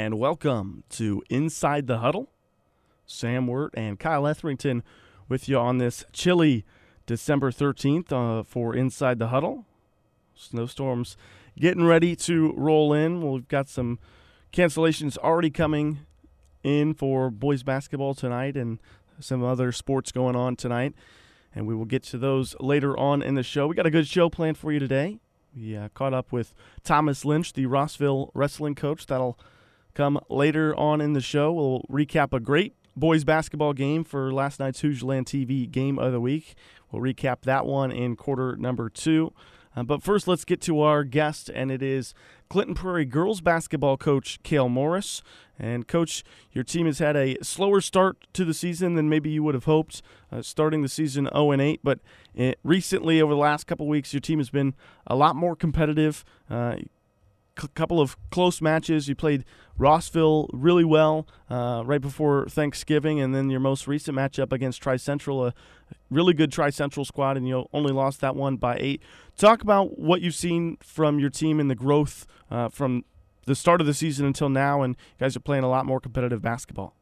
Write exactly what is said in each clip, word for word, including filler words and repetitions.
and welcome to Inside the Huddle. Sam Wirt and Kyle Etherington with you on this chilly December thirteenth uh, for Inside the Huddle. Snowstorms getting ready to roll in. Well, we've got some cancellations already coming in for boys basketball tonight and some other sports going on tonight, and we will get to those later on in the show. We got a good show planned for you today. We uh, caught up with Thomas Lynch, the Rossville wrestling coach. That'll come later on in the show. We'll recap a great boys basketball game for last night's Hoosier T V Game of the Week. We'll recap that one in quarter number two. Uh, but first, let's get to our guest, and it is Clinton Prairie girls basketball coach Cale Morris. And, Coach, your team has had a slower start to the season than maybe you would have hoped, uh, starting the season oh and eight. But it, recently, over the last couple of weeks, your team has been a lot more competitive. Uh, a couple of close matches. You played Rossville really well uh, right before Thanksgiving, and then your most recent matchup against Tri-Central, a really good Tri-Central squad, and you only lost that one by eight. Talk about what you've seen from your team and the growth uh, from the start of the season until now, and you guys are playing a lot more competitive basketball.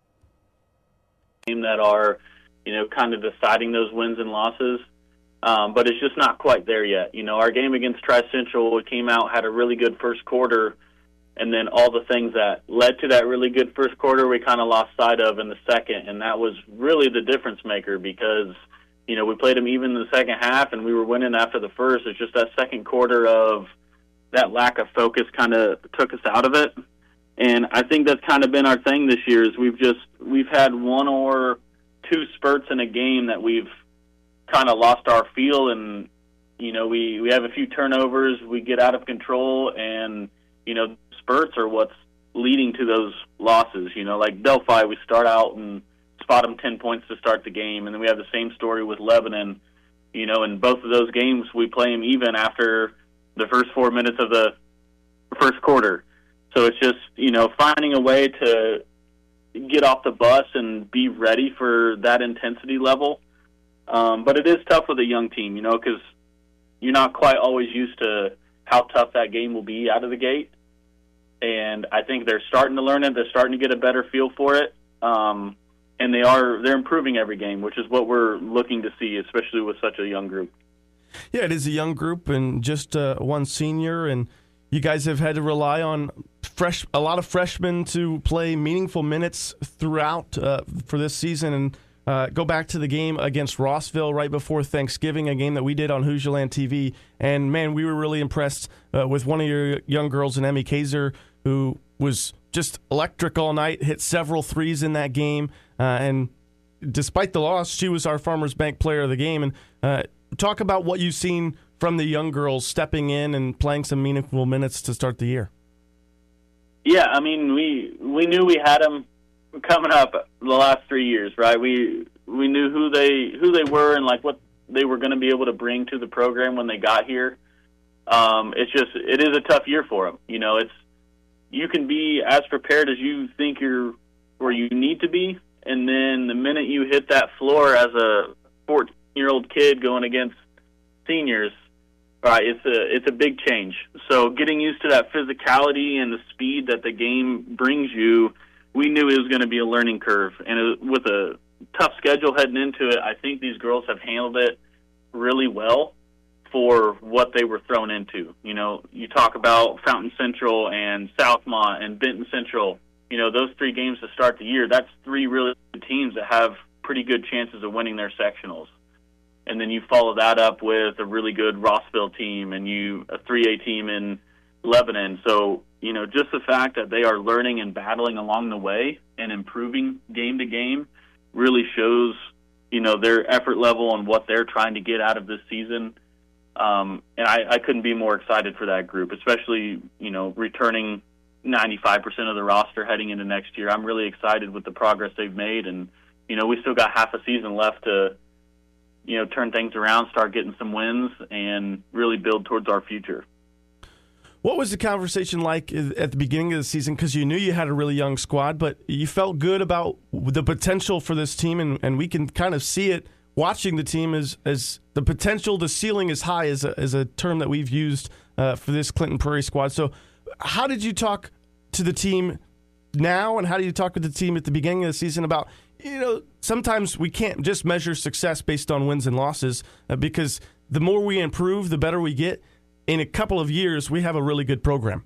Team that are, you know, kind of deciding those wins and losses. Um, but it's just not quite there yet. You know, our game against Tri-Central, we came out, had a really good first quarter, and then all the things that led to that really good first quarter we kind of lost sight of in the second, and that was really the difference maker because, you know, we played them even in the second half, and we were winning after the first. It's just that second quarter of that lack of focus kind of took us out of it. And I think that's kind of been our thing this year is we've just we've had one or two spurts in a game that we've kind of lost our feel, and you know we we have a few turnovers, we get out of control, and you know spurts are what's leading to those losses. You know, like Delphi, we start out and spot them ten points to start the game, and then we have the same story with Lebanon. You know, in both of those games, we play them even after the first four minutes of the first quarter. So it's just you know finding a way to get off the bus and be ready for that intensity level. Um, but it is tough with a young team, you know, because you're not quite always used to how tough that game will be out of the gate. And I think they're starting to learn it. They're starting to get a better feel for it. Um, and they are, they're improving every game, which is what we're looking to see, especially with such a young group. Yeah, it is a young group and just uh, one senior. And you guys have had to rely on fresh, a lot of freshmen to play meaningful minutes throughout uh, for this season. And Uh, go back to the game against Rossville right before Thanksgiving, a game that we did on Hoosier T V. And, man, we were really impressed uh, with one of your young girls, in Emmy Kaiser, who was just electric all night, hit several threes in that game. Uh, and despite the loss, she was our Farmers Bank player of the game. And uh, talk about what you've seen from the young girls stepping in and playing some meaningful minutes to start the year. Yeah, I mean, we we knew we had them coming up the last three years, right? We we knew who they who they were and like what they were going to be able to bring to the program when they got here. Um, it's just it is a tough year for them. You know, it's you can be as prepared as you think you're or you need to be, and then the minute you hit that floor as a fourteen-year-old kid going against seniors, right? It's a it's a big change. So getting used to that physicality and the speed that the game brings you. We knew it was going to be a learning curve, and it, with a tough schedule heading into it, I think these girls have handled it really well for what they were thrown into. You know, you talk about Fountain Central and Southmont and Benton Central. You know, those three games to start the year, that's three really good teams that have pretty good chances of winning their sectionals. And then you follow that up with a really good Rossville team and you a three A team in Lebanon. So, you know, just the fact that they are learning and battling along the way and improving game to game really shows, you know, their effort level and what they're trying to get out of this season. Um, and I, I couldn't be more excited for that group, especially, you know, returning ninety-five percent of the roster heading into next year. I'm really excited with the progress they've made. And, you know, we still got half a season left to, you know, turn things around, start getting some wins, and really build towards our future. What was the conversation like at the beginning of the season? Because you knew you had a really young squad, but you felt good about the potential for this team, and, and we can kind of see it watching the team as, as the potential, the ceiling is high is a, is a term that we've used uh, for this Clinton Prairie squad. So how did you talk to the team now, and how do you talk with the team at the beginning of the season about, you know, sometimes we can't just measure success based on wins and losses uh, because the more we improve, the better we get. In a couple of years, we have a really good program.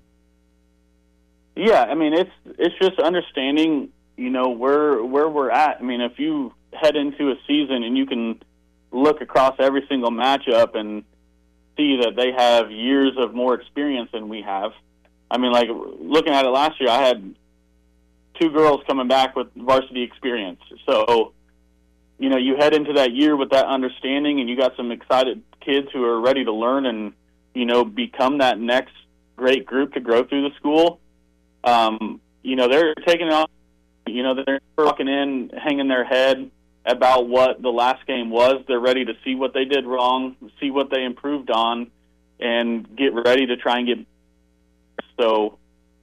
Yeah, I mean, it's it's just understanding, you know, where where we're at. I mean, if you head into a season and you can look across every single matchup and see that they have years of more experience than we have. I mean, like, looking at it last year, I had two girls coming back with varsity experience. So, you know, you head into that year with that understanding, and you got some excited kids who are ready to learn and, you know, become that next great group to grow through the school. Um, you know, they're taking it on, you know, they're walking in, hanging their head about what the last game was. They're ready to see what they did wrong, see what they improved on, and get ready to try and get. So,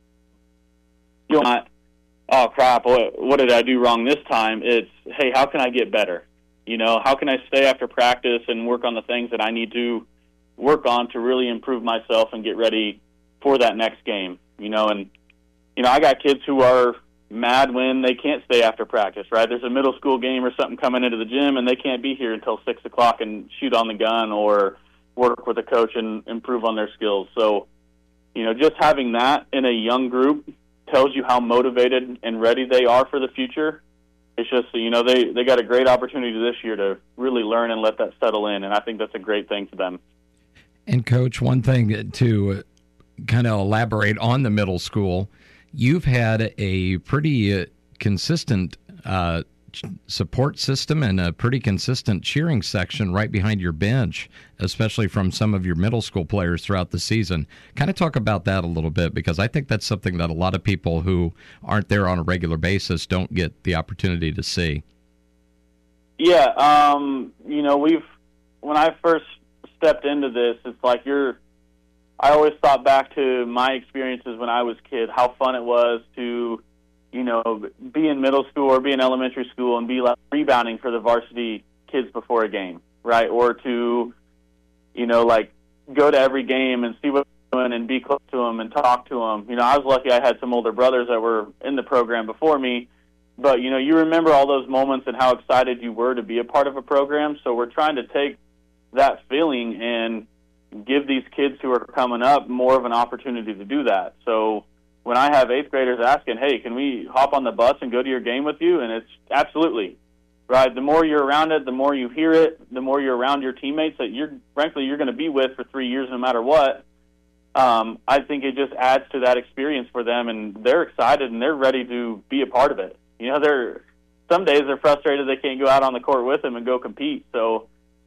you're not, oh, crap, what, what did I do wrong this time? It's, hey, how can I get better? You know, how can I stay after practice and work on the things that I need to work on to really improve myself and get ready for that next game? You know, and, you know, I got kids who are mad when they can't stay after practice, right? There's a middle school game or something coming into the gym, and they can't be here until six o'clock and shoot on the gun or work with a coach and improve on their skills. So, you know, just having that in a young group tells you how motivated and ready they are for the future. It's just, you know, they, they got a great opportunity this year to really learn and let that settle in, and I think that's a great thing for them. And, Coach, one thing to kind of elaborate on the middle school, you've had a pretty uh, consistent uh, support system and a pretty consistent cheering section right behind your bench, especially from some of your middle school players throughout the season. Kind of talk about that a little bit, because I think that's something that a lot of people who aren't there on a regular basis don't get the opportunity to see. Yeah, um, you know, we've when I first stepped into this, it's like you're I always thought back to my experiences when I was a kid, how fun it was to, you know, be in middle school or be in elementary school and be like rebounding for the varsity kids before a game, right? Or to, you know, like go to every game and see what they're doing and be close to them and talk to them. You know, I was lucky I had some older brothers that were in the program before me, but, you know, you remember all those moments and how excited you were to be a part of a program. So we're trying to take that feeling and give these kids who are coming up more of an opportunity to do that. So when I have eighth graders asking, hey, can we hop on the bus and go to your game with you? And it's absolutely, right? The more you're around it, the more you hear it, the more you're around your teammates that you're, frankly, you're going to be with for three years no matter what. Um, I think it just adds to that experience for them, and they're excited and they're ready to be a part of it. You know, they're some days they're frustrated they can't go out on the court with them and go compete. So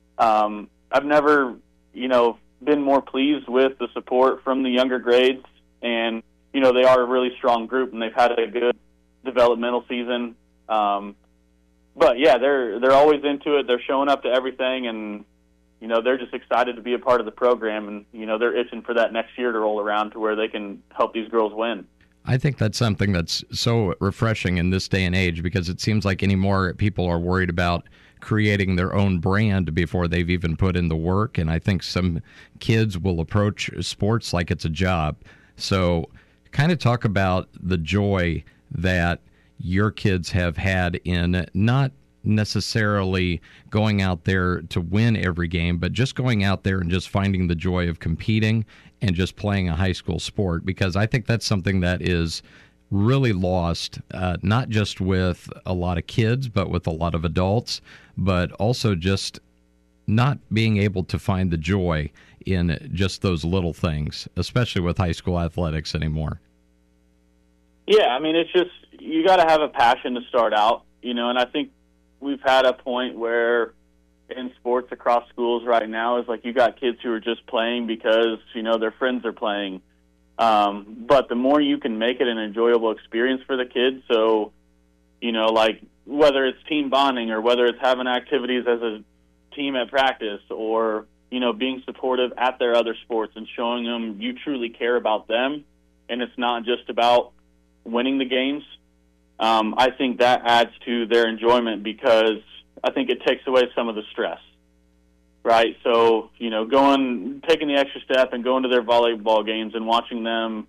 um, I've never, you know, been more pleased with the support from the younger grades, and you know, they are a really strong group and they've had a good developmental season. Um, but yeah, they're they're always into it. They're showing up to everything, and you know, they're just excited to be a part of the program, and you know, they're itching for that next year to roll around to where they can help these girls win. I think that's something that's so refreshing in this day and age, because it seems like anymore people are worried about creating their own brand before they've even put in the work. And I think some kids will approach sports like it's a job. So kind of talk about the joy that your kids have had in not necessarily going out there to win every game, but just going out there and just finding the joy of competing and just playing a high school sport, because I think that's something that is really lost, uh, not just with a lot of kids, but with a lot of adults, but also just not being able to find the joy in just those little things, especially with high school athletics anymore. Yeah, I mean, it's just, you got to have a passion to start out, you know, and I think we've had a point where in sports across schools right now is like you got kids who are just playing because, you know, their friends are playing. Um, but the more you can make it an enjoyable experience for the kids, so, you know, like whether it's team bonding or whether it's having activities as a team at practice or, you know, being supportive at their other sports and showing them you truly care about them and it's not just about winning the games, um, I think that adds to their enjoyment because I think it takes away some of the stress. Right, so, you know, going, taking the extra step and going to their volleyball games and watching them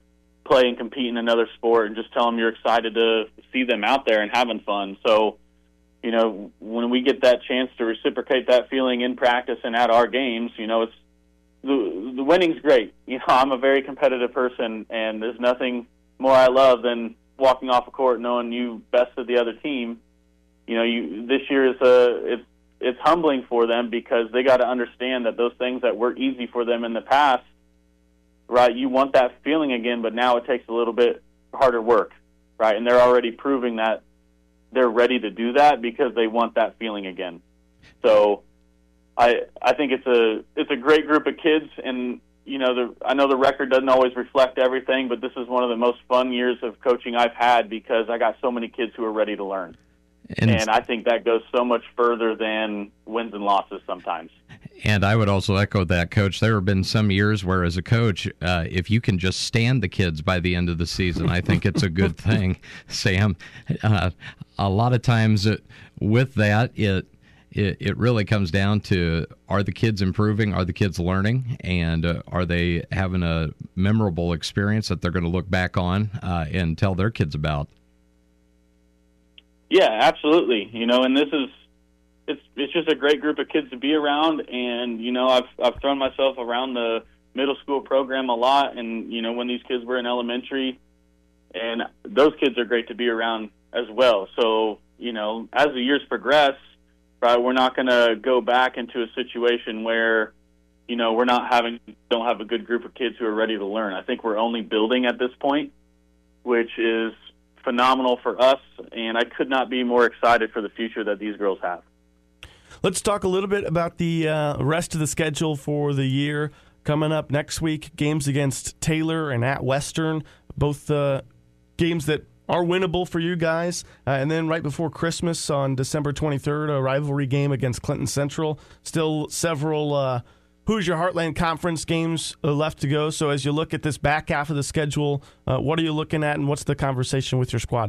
play and compete in another sport, and just tell them you're excited to see them out there and having fun. So, you know, when we get that chance to reciprocate that feeling in practice and at our games, you know, it's the, the winning's great. You know, I'm a very competitive person, and there's nothing more I love than walking off a court knowing you bested the other team. You know, you this year is a it's it's humbling for them because they got to understand that those things that were easy for them in the past, right? You want that feeling again, but now it takes a little bit harder work, right? And they're already proving that they're ready to do that because they want that feeling again. So I I think it's a it's a great group of kids, and you know the I know the record doesn't always reflect everything, but this is one of the most fun years of coaching I've had because I got so many kids who are ready to learn. And, and I think that goes so much further than wins and losses sometimes. And I would also echo that, Coach. There have been some years where, as a coach, uh, if you can just stand the kids by the end of the season, I think it's a good thing, Sam. Uh, a lot of times it, with that, it, it it really comes down to, are the kids improving? Are the kids learning? And uh, are they having a memorable experience that they're going to look back on uh, and tell their kids about? Yeah, absolutely. You know, and this is it's it's just a great group of kids to be around. And you know, I've I've thrown myself around the middle school program a lot, and you know, when these kids were in elementary, and those kids are great to be around as well. So you know, as the years progress, right, we're not going to go back into a situation where you know we're not having don't have a good group of kids who are ready to learn. I think we're only building at this point, which is phenomenal for us, and I could not be more excited for the future that these girls have. Let's talk a little bit about the uh, rest of the schedule for the year. Coming up next week, games against Taylor and at Western, both uh, games that are winnable for you guys. Uh, and then right before Christmas on December twenty-third, a rivalry game against Clinton Central. Still several uh, Hoosier Heartland Conference games left to go. So as you look at this back half of the schedule, uh, what are you looking at, and what's the conversation with your squad?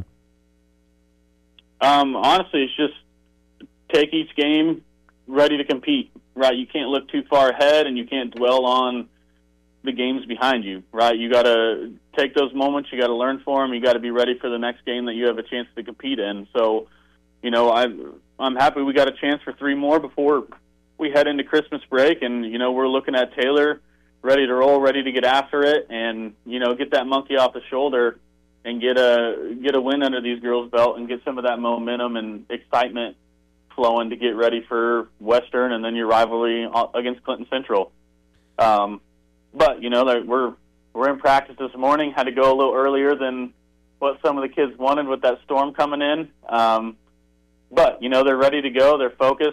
Um, honestly, it's just take each game ready to compete, right? You can't look too far ahead, and you can't dwell on the games behind you, right? You got to take those moments. You got to learn for them. You got to be ready for the next game that you have a chance to compete in. So, you know, I'm I'm happy we got a chance for three more before we head into Christmas break, and, you know, we're looking at Taylor ready to roll, ready to get after it, and, you know, get that monkey off the shoulder and get a get a win under these girls' belt and get some of that momentum and excitement flowing to get ready for Western and then your rivalry against Clinton Central. Um, but, you know, we're we're in practice this morning, had to go a little earlier than what some of the kids wanted with that storm coming in. Um, but, you know, they're ready to go. They're focused.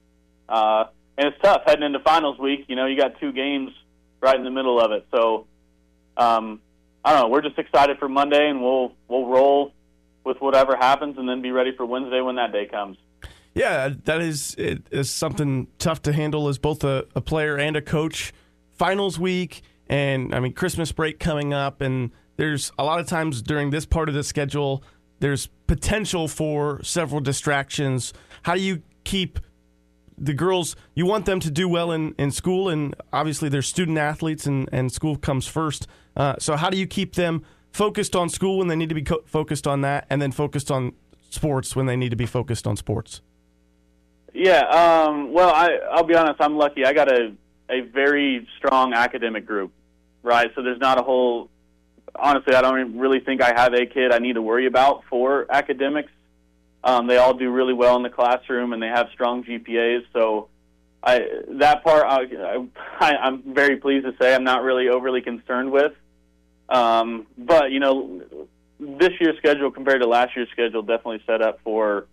Uh, and it's tough heading into finals week. You know, you got two games right in the middle of it. So, um, I don't know. We're just excited for Monday, and we'll we'll roll with whatever happens, and then be ready for Wednesday when that day comes. Yeah, that is it is something tough to handle as both a, a player and a coach. Finals week, and I mean Christmas break coming up, and there's a lot of times during this part of the schedule, there's potential for several distractions. How do you keep the girls, you want them to do well in, in school, and obviously they're student athletes, and, and school comes first. Uh, so how do you keep them focused on school when they need to be co- focused on that, and then focused on sports when they need to be focused on sports? Yeah, um, well, I, I'll be honest, I'm lucky. I got a, a very strong academic group, right? So there's not a whole, honestly, I don't really think I have a kid I need to worry about for academics. Um, they all do really well in the classroom, and they have strong G P As. So I, that part, I, I, I'm very pleased to say I'm not really overly concerned with. Um, but, you know, this year's schedule compared to last year's schedule definitely set up for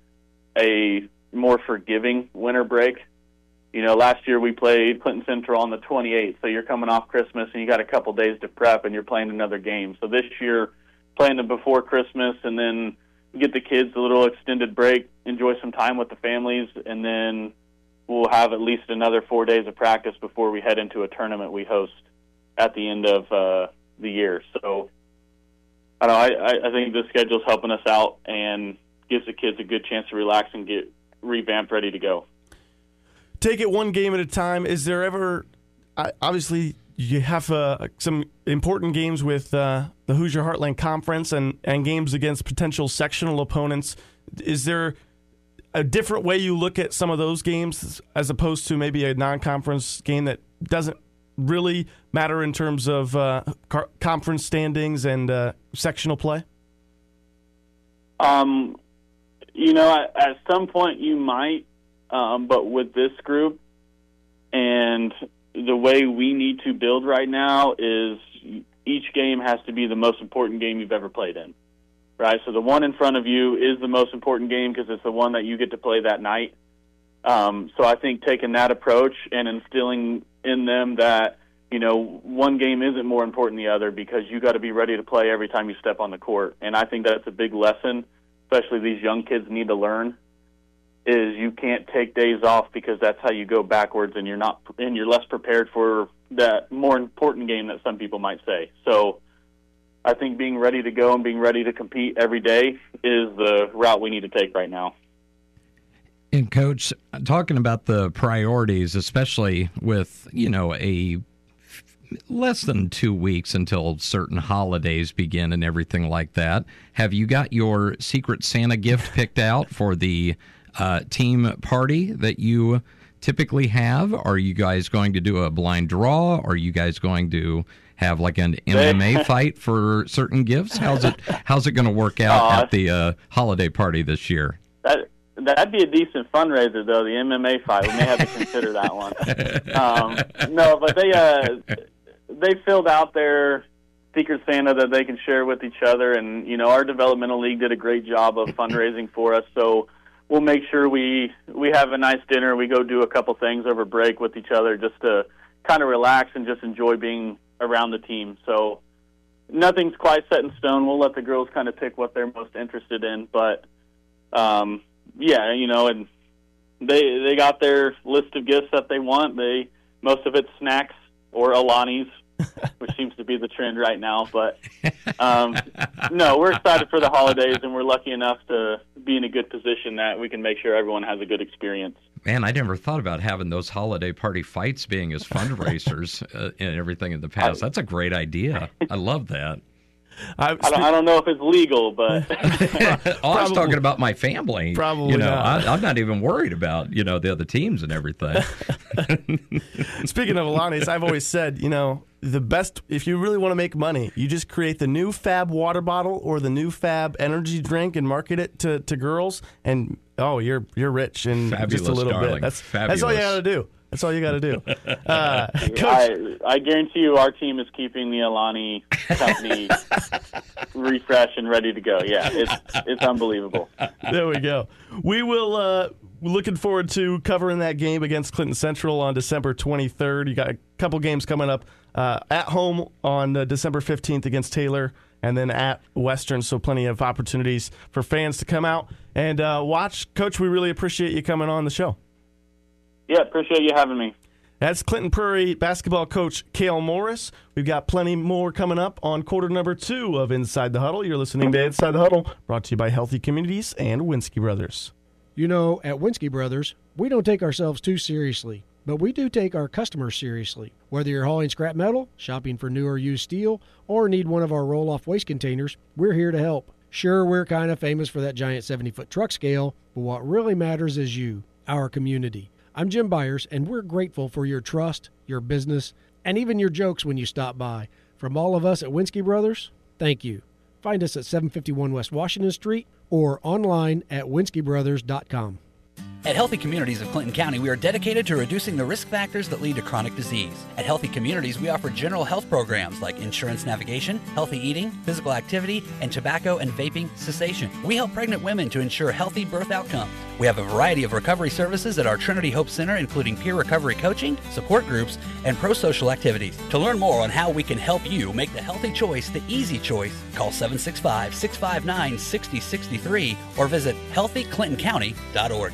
a more forgiving winter break. You know, last year we played Clinton Central on the twenty-eighth, so you're coming off Christmas, and you got a couple days to prep, and you're playing another game. So this year, playing them before Christmas, and then get the kids a little extended break, enjoy some time with the families, and then we'll have at least another four days of practice before we head into a tournament we host at the end of uh, the year. So I don't know, I, I think the schedule's helping us out and gives the kids a good chance to relax and get revamped, ready to go. Take it one game at a time. Is there ever, obviously you have uh, some important games with uh, the Hoosier Heartland Conference and, and games against potential sectional opponents. Is there a different way you look at some of those games as opposed to maybe a non-conference game that doesn't really matter in terms of uh, car- conference standings and uh, sectional play? Um, you know, at, at some point you might, um, but with this group and the way we need to build right now is each game has to be the most important game you've ever played in, right? So the one in front of you is the most important game because it's the one that you get to play that night. Um, so I think taking that approach and instilling in them that, you know, one game isn't more important than the other because you got to be ready to play every time you step on the court. And I think that's a big lesson, especially these young kids need to learn, is you can't take days off because that's how you go backwards and you're not and you're less prepared for that more important game that some people might say. So I think being ready to go and being ready to compete every day is the route we need to take right now. And Coach, talking about the priorities, especially with, you know, a less than two weeks until certain holidays begin and everything like that, have you got your Secret Santa gift picked out for the uh, team party that you typically have? Are you guys going to do a blind draw? Are you guys going to have like an M M A fight for certain gifts? How's it How's it going to work out uh, at the uh, holiday party this year? That That'd be a decent fundraiser, though, the M M A fight. We may have to consider that one. Um, no, but they uh, they filled out their Secret Santa that they can share with each other, and, you know, our developmental league did a great job of fundraising for us, so we'll make sure we, we have a nice dinner. We go do a couple things over break with each other just to kind of relax and just enjoy being around the team. So nothing's quite set in stone. We'll let the girls kind of pick what they're most interested in, but um, – yeah, you know, and they they got their list of gifts that they want. They most of it's snacks or Alani's, which seems to be the trend right now. But um, no, we're excited for the holidays, and we're lucky enough to be in a good position that we can make sure everyone has a good experience. Man, I never thought about having those holiday party fights being as fundraisers uh, and everything in the past. That's a great idea. I love that. I, I, don't, I don't know if it's legal, but oh, I was talking about my family. Probably you know, not. I, I'm not even worried about, you know, the other teams and everything. Speaking of Alani's, I've always said, you know, the best, if you really want to make money, you just create the new Fab water bottle or the new Fab energy drink and market it to, to girls, and oh, you're you're rich in Fabulous, just a little darling. bit. That's Fabulous. that's all you got to do. That's all you got to do. Uh, Coach, I, I guarantee you our team is keeping the Alani company refreshed and ready to go. Yeah, it's it's unbelievable. There we go. We will, uh, we're looking forward to covering that game against Clinton Central on December twenty-third. You got a couple games coming up uh, at home on uh, December fifteenth against Taylor, and then at Western, so plenty of opportunities for fans to come out and uh, watch. Coach, we really appreciate you coming on the show. Yeah, appreciate you having me. That's Clinton Prairie basketball coach Cale Morris. We've got plenty more coming up on quarter number two of Inside the Huddle. You're listening to Inside the Huddle, brought to you by Healthy Communities and Winsky Brothers. You know, at Winsky Brothers, we don't take ourselves too seriously, but we do take our customers seriously. Whether you're hauling scrap metal, shopping for new or used steel, or need one of our roll-off waste containers, we're here to help. Sure, we're kind of famous for that giant seventy-foot truck scale, but what really matters is you, our community. I'm Jim Byers, and we're grateful for your trust, your business, and even your jokes when you stop by. From all of us at Winsky Brothers, thank you. Find us at seven fifty-one West Washington Street or online at winsky brothers dot com. At Healthy Communities of Clinton County, we are dedicated to reducing the risk factors that lead to chronic disease. At Healthy Communities, we offer general health programs like insurance navigation, healthy eating, physical activity, and tobacco and vaping cessation. We help pregnant women to ensure healthy birth outcomes. We have a variety of recovery services at our Trinity Hope Center, including peer recovery coaching, support groups, and pro-social activities. To learn more on how we can help you make the healthy choice the easy choice, call seven six five, six five nine, six zero six three or visit healthy clinton county dot org.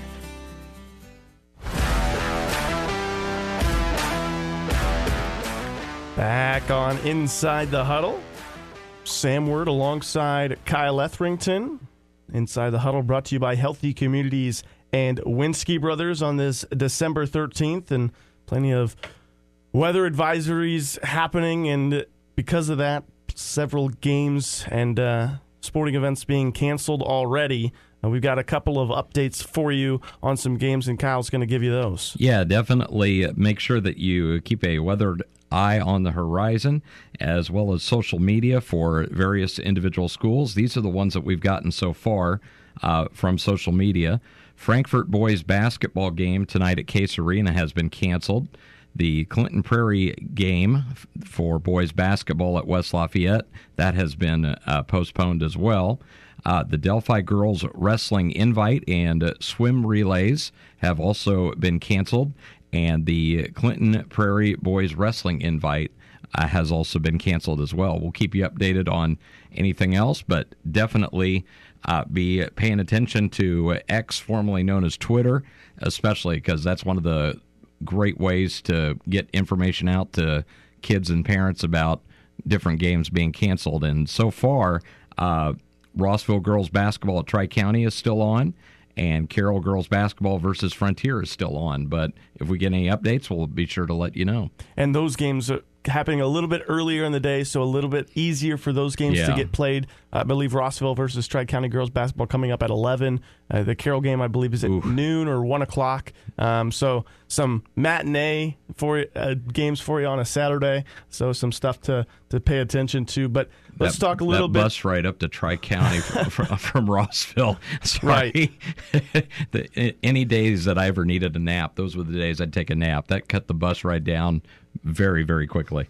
Back on Inside the Huddle, Sam Word alongside Kyle Etherington. Inside the Huddle brought to you by Healthy Communities and Winsky Brothers on this December thirteenth, and plenty of weather advisories happening, and because of that, several games and uh, sporting events being canceled already. Uh, we've got a couple of updates for you on some games, and Kyle's going to give you those. Yeah, definitely make sure that you keep a weathered eye on the horizon, as well as social media for various individual schools. These are the ones that we've gotten so far uh, from social media. Frankfort boys basketball game tonight at Case Arena has been canceled. The Clinton Prairie game for boys basketball at West Lafayette, that has been uh, postponed as well. Uh, the Delphi girls wrestling invite and uh, swim relays have also been canceled, and the Clinton Prairie boys wrestling invite uh, has also been canceled as well. We'll keep you updated on anything else, but definitely uh, be paying attention to X, formerly known as Twitter, especially because that's one of the great ways to get information out to kids and parents about different games being canceled. And so far, uh, Rossville girls basketball at Tri-County is still on, and Carroll girls basketball versus Frontier is still on. But if we get any updates, we'll be sure to let you know. And those games are happening a little bit earlier in the day, so a little bit easier for those games yeah. to get played. I believe Rossville versus Tri-County girls basketball coming up at eleven. Uh, the Carroll game, I believe, is at Oof. noon or one o'clock. Um, so some matinee for uh, games for you on a Saturday. So some stuff to, to pay attention to. But let's that, talk a little that bit. Bus ride up to Tri-County from, from, from Rossville. Sorry. Right. the, any days that I ever needed a nap, those were the days I'd take a nap. That cut the bus ride down very, very quickly.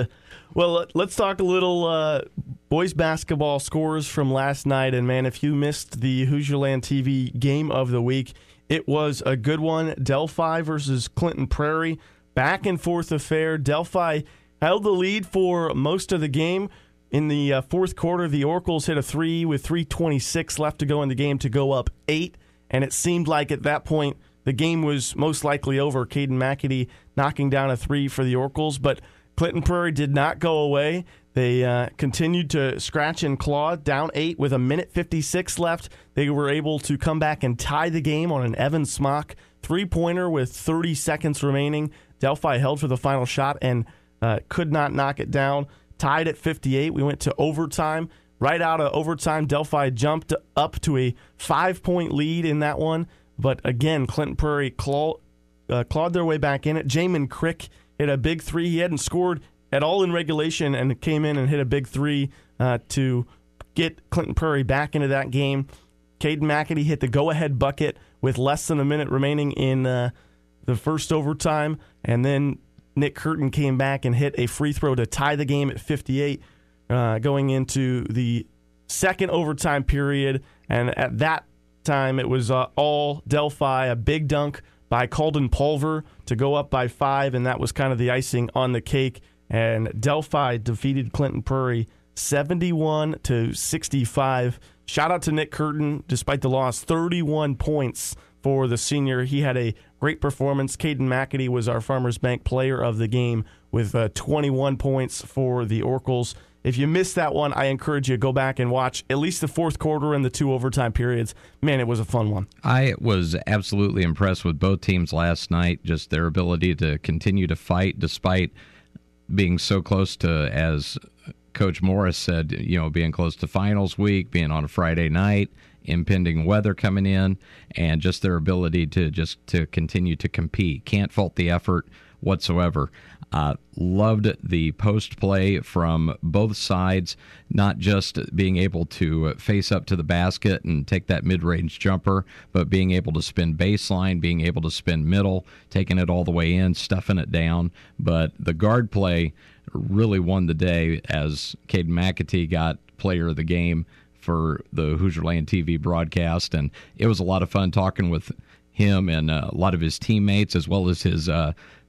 Well, let's talk a little uh, boys basketball scores from last night. And, man, if you missed the Hoosierland T V game of the week, it was a good one. Delphi versus Clinton Prairie. Back and forth affair. Delphi held the lead for most of the game. In the uh, fourth quarter, the Oracles hit a three with three twenty-six left to go in the game to go up eight. And it seemed like at that point the game was most likely over. Caden McAtee knocking down a three for the Oracles. But Clinton Prairie did not go away. They uh, continued to scratch and claw, down eight with a minute fifty-six left. They were able to come back and tie the game on an Evan Smock three-pointer with thirty seconds remaining. Delphi held for the final shot and uh, could not knock it down. Tied at fifty-eight. We went to overtime. Right out of overtime, Delphi jumped up to a five-point lead in that one. But again, Clinton Prairie claw, uh, clawed their way back in it. Jamin Crick hit a big three. He hadn't scored at all in regulation and came in and hit a big three uh, to get Clinton Prairie back into that game. Caden McAtee hit the go-ahead bucket with less than a minute remaining in uh, the first overtime. And then Nick Curtin came back and hit a free throw to tie the game at fifty-eight uh, going into the second overtime period. And at that time, it was uh, all Delphi, a big dunk by Calden Pulver to go up by five, and that was kind of the icing on the cake. And Delphi defeated Clinton Prairie seventy-one to sixty-five. Shout out to Nick Curtin, despite the loss, thirty-one points for the senior. He had a great performance. Caden McAtee was our Farmers Bank player of the game with uh, twenty-one points for the Oracles. If you missed that one, I encourage you to go back and watch at least the fourth quarter and the two overtime periods. Man, it was a fun one. I was absolutely impressed with both teams last night, just their ability to continue to fight despite being so close to, as Coach Morris said, you know, being close to finals week, being on a Friday night, impending weather coming in, and just their ability to just to continue to compete. Can't fault the effort whatsoever. Uh, loved the post play from both sides, not just being able to face up to the basket and take that mid-range jumper, but being able to spin baseline, being able to spin middle, taking it all the way in, stuffing it down. But the guard play really won the day as Caden McAtee got player of the game for the Hoosierland T V broadcast, and it was a lot of fun talking with him and uh, a lot of his teammates, as well as his uh,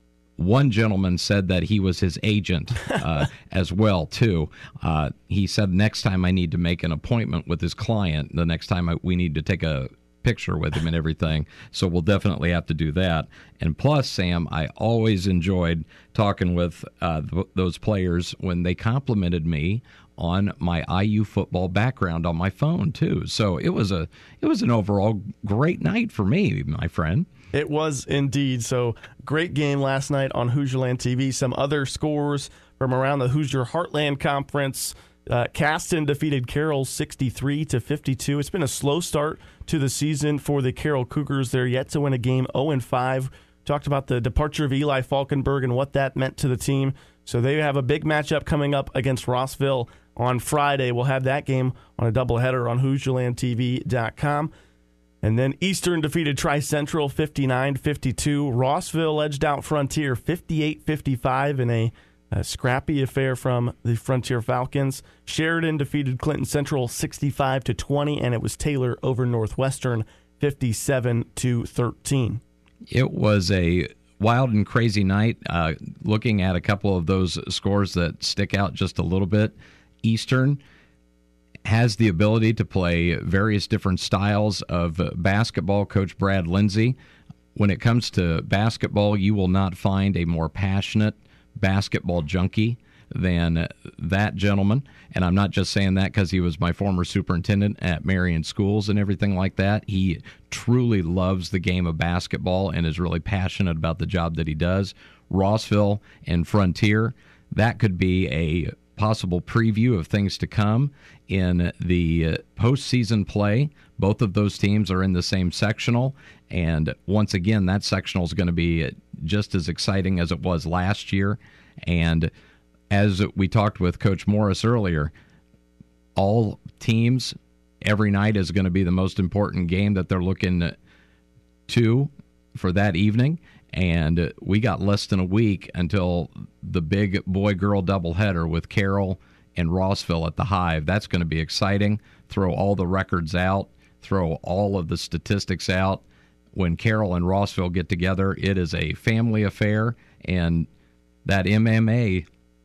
one gentleman said that he was his agent uh, as well, too. Uh, he said next time I need to make an appointment with his client, the next time I, we need to take a picture with him and everything. So we'll definitely have to do that. And plus, Sam, I always enjoyed talking with uh, th- those players when they complimented me on my I U football background on my phone, too. So it was a it was an overall great night for me, my friend. It was indeed. So great game last night on Hoosierland T V. Some other scores from around the Hoosier Heartland Conference. Uh, Caston defeated Carroll sixty-three to fifty-two. It's been a slow start to the season for the Carroll Cougars. They're yet to win a game, oh and five. Talked about the departure of Eli Falkenberg and what that meant to the team. So they have a big matchup coming up against Rossville on Friday. We'll have that game on a doubleheader on Hoosierland T V dot com. And then Eastern defeated Tri-Central fifty-nine fifty-two. Rossville edged out Frontier fifty-eight fifty-five in a, a scrappy affair from the Frontier Falcons. Sheridan defeated Clinton Central sixty-five to twenty, and it was Taylor over Northwestern fifty-seven to thirteen. It was a wild and crazy night. Uh, looking at a couple of those scores that stick out just a little bit, Eastern has the ability to play various different styles of basketball. Coach Brad Lindsay, when it comes to basketball, you will not find a more passionate basketball junkie than that gentleman. And I'm not just saying that because he was my former superintendent at Marion Schools and everything like that. He truly loves the game of basketball and is really passionate about the job that he does. Rossville and Frontier, that could be a possible preview of things to come in the uh, postseason play. Both of those teams are in the same sectional, and once again, that sectional is going to be just as exciting as it was last year. And as we talked with Coach Morris earlier, all teams every night is going to be the most important game that they're looking to for that evening. And we got less than a week until the big boy-girl doubleheader with Carroll and Rossville at the Hive. That's going to be exciting. Throw all the records out. Throw all of the statistics out. When Carroll and Rossville get together, it is a family affair. And that M M A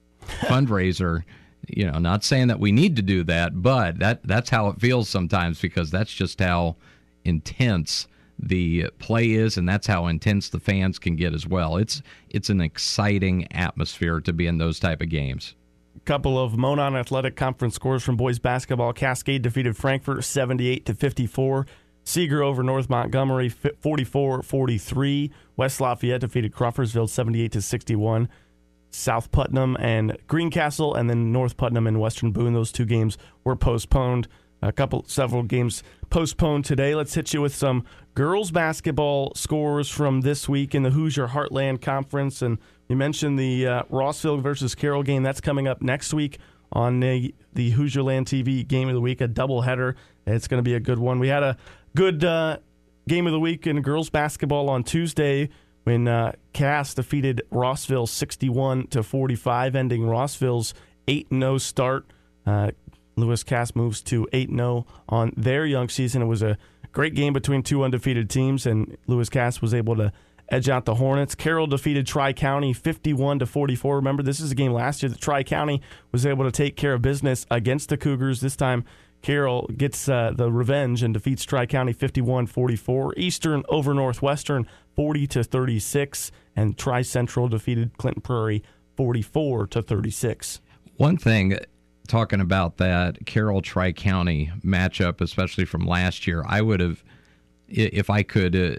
fundraiser, you know, not saying that we need to do that, but that that's how it feels sometimes, because that's just how intense the play is, and that's how intense the fans can get as well. It's it's an exciting atmosphere to be in those type of games. A couple of Monon Athletic Conference scores from boys basketball. Cascade defeated Frankfort seventy-eight to fifty-four. Seeger over North Montgomery forty-four forty-three. West Lafayette defeated Crawfordsville seventy-eight to sixty-one. South Putnam and Greencastle, and then North Putnam and Western Boone. Those two games were postponed. A couple, several games postponed today. Let's hit you with some girls basketball scores from this week in the Hoosier Heartland Conference. And we mentioned the uh, Rossville versus Carroll game. That's coming up next week on the, the Hoosierland T V Game of the Week, a doubleheader. It's going to be a good one. We had a good uh, Game of the Week in girls basketball on Tuesday when uh, Cass defeated Rossville sixty-one to forty-five, ending Rossville's eight and oh start. Uh, Lewis Cass moves to eight and oh on their young season. It was a great game between two undefeated teams, and Lewis Cass was able to edge out the Hornets. Carroll defeated Tri-County fifty-one to forty-four. Remember, this is a game last year that Tri-County was able to take care of business against the Cougars. This time, Carroll gets uh, the revenge and defeats Tri-County fifty-one forty-four. Eastern over Northwestern forty to thirty-six, and Tri-Central defeated Clinton Prairie forty-four to thirty-six. One thing, talking about that Carroll Tri-County matchup, especially from last year, I would have, if I could uh,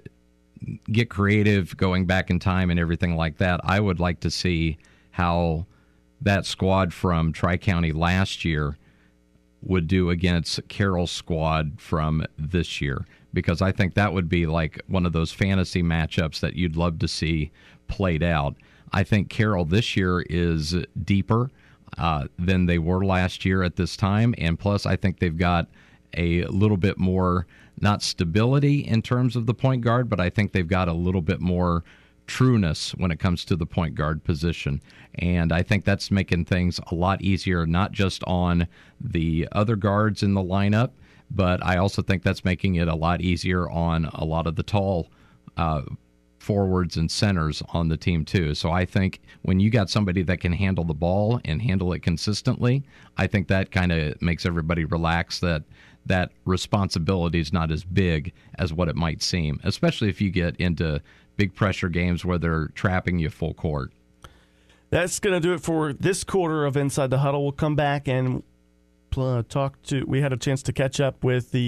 get creative going back in time and everything like that, I would like to see how that squad from Tri-County last year would do against Carroll's squad from this year, because I think that would be like one of those fantasy matchups that you'd love to see played out. I think Carroll this year is deeper uh, than they were last year at this time, and plus I think they've got a little bit more, not stability in terms of the point guard, but I think they've got a little bit more trueness when it comes to the point guard position. And I think that's making things a lot easier, not just on the other guards in the lineup, but I also think that's making it a lot easier on a lot of the tall uh, forwards and centers on the team too. So I think when you got somebody that can handle the ball and handle it consistently, I think that kind of makes everybody relax, that that responsibility is not as big as what it might seem, especially if you get into big pressure games where they're trapping you full court. That's going to do it for this quarter of Inside the Huddle. We'll come back and uh, talk to, we had a chance to catch up with the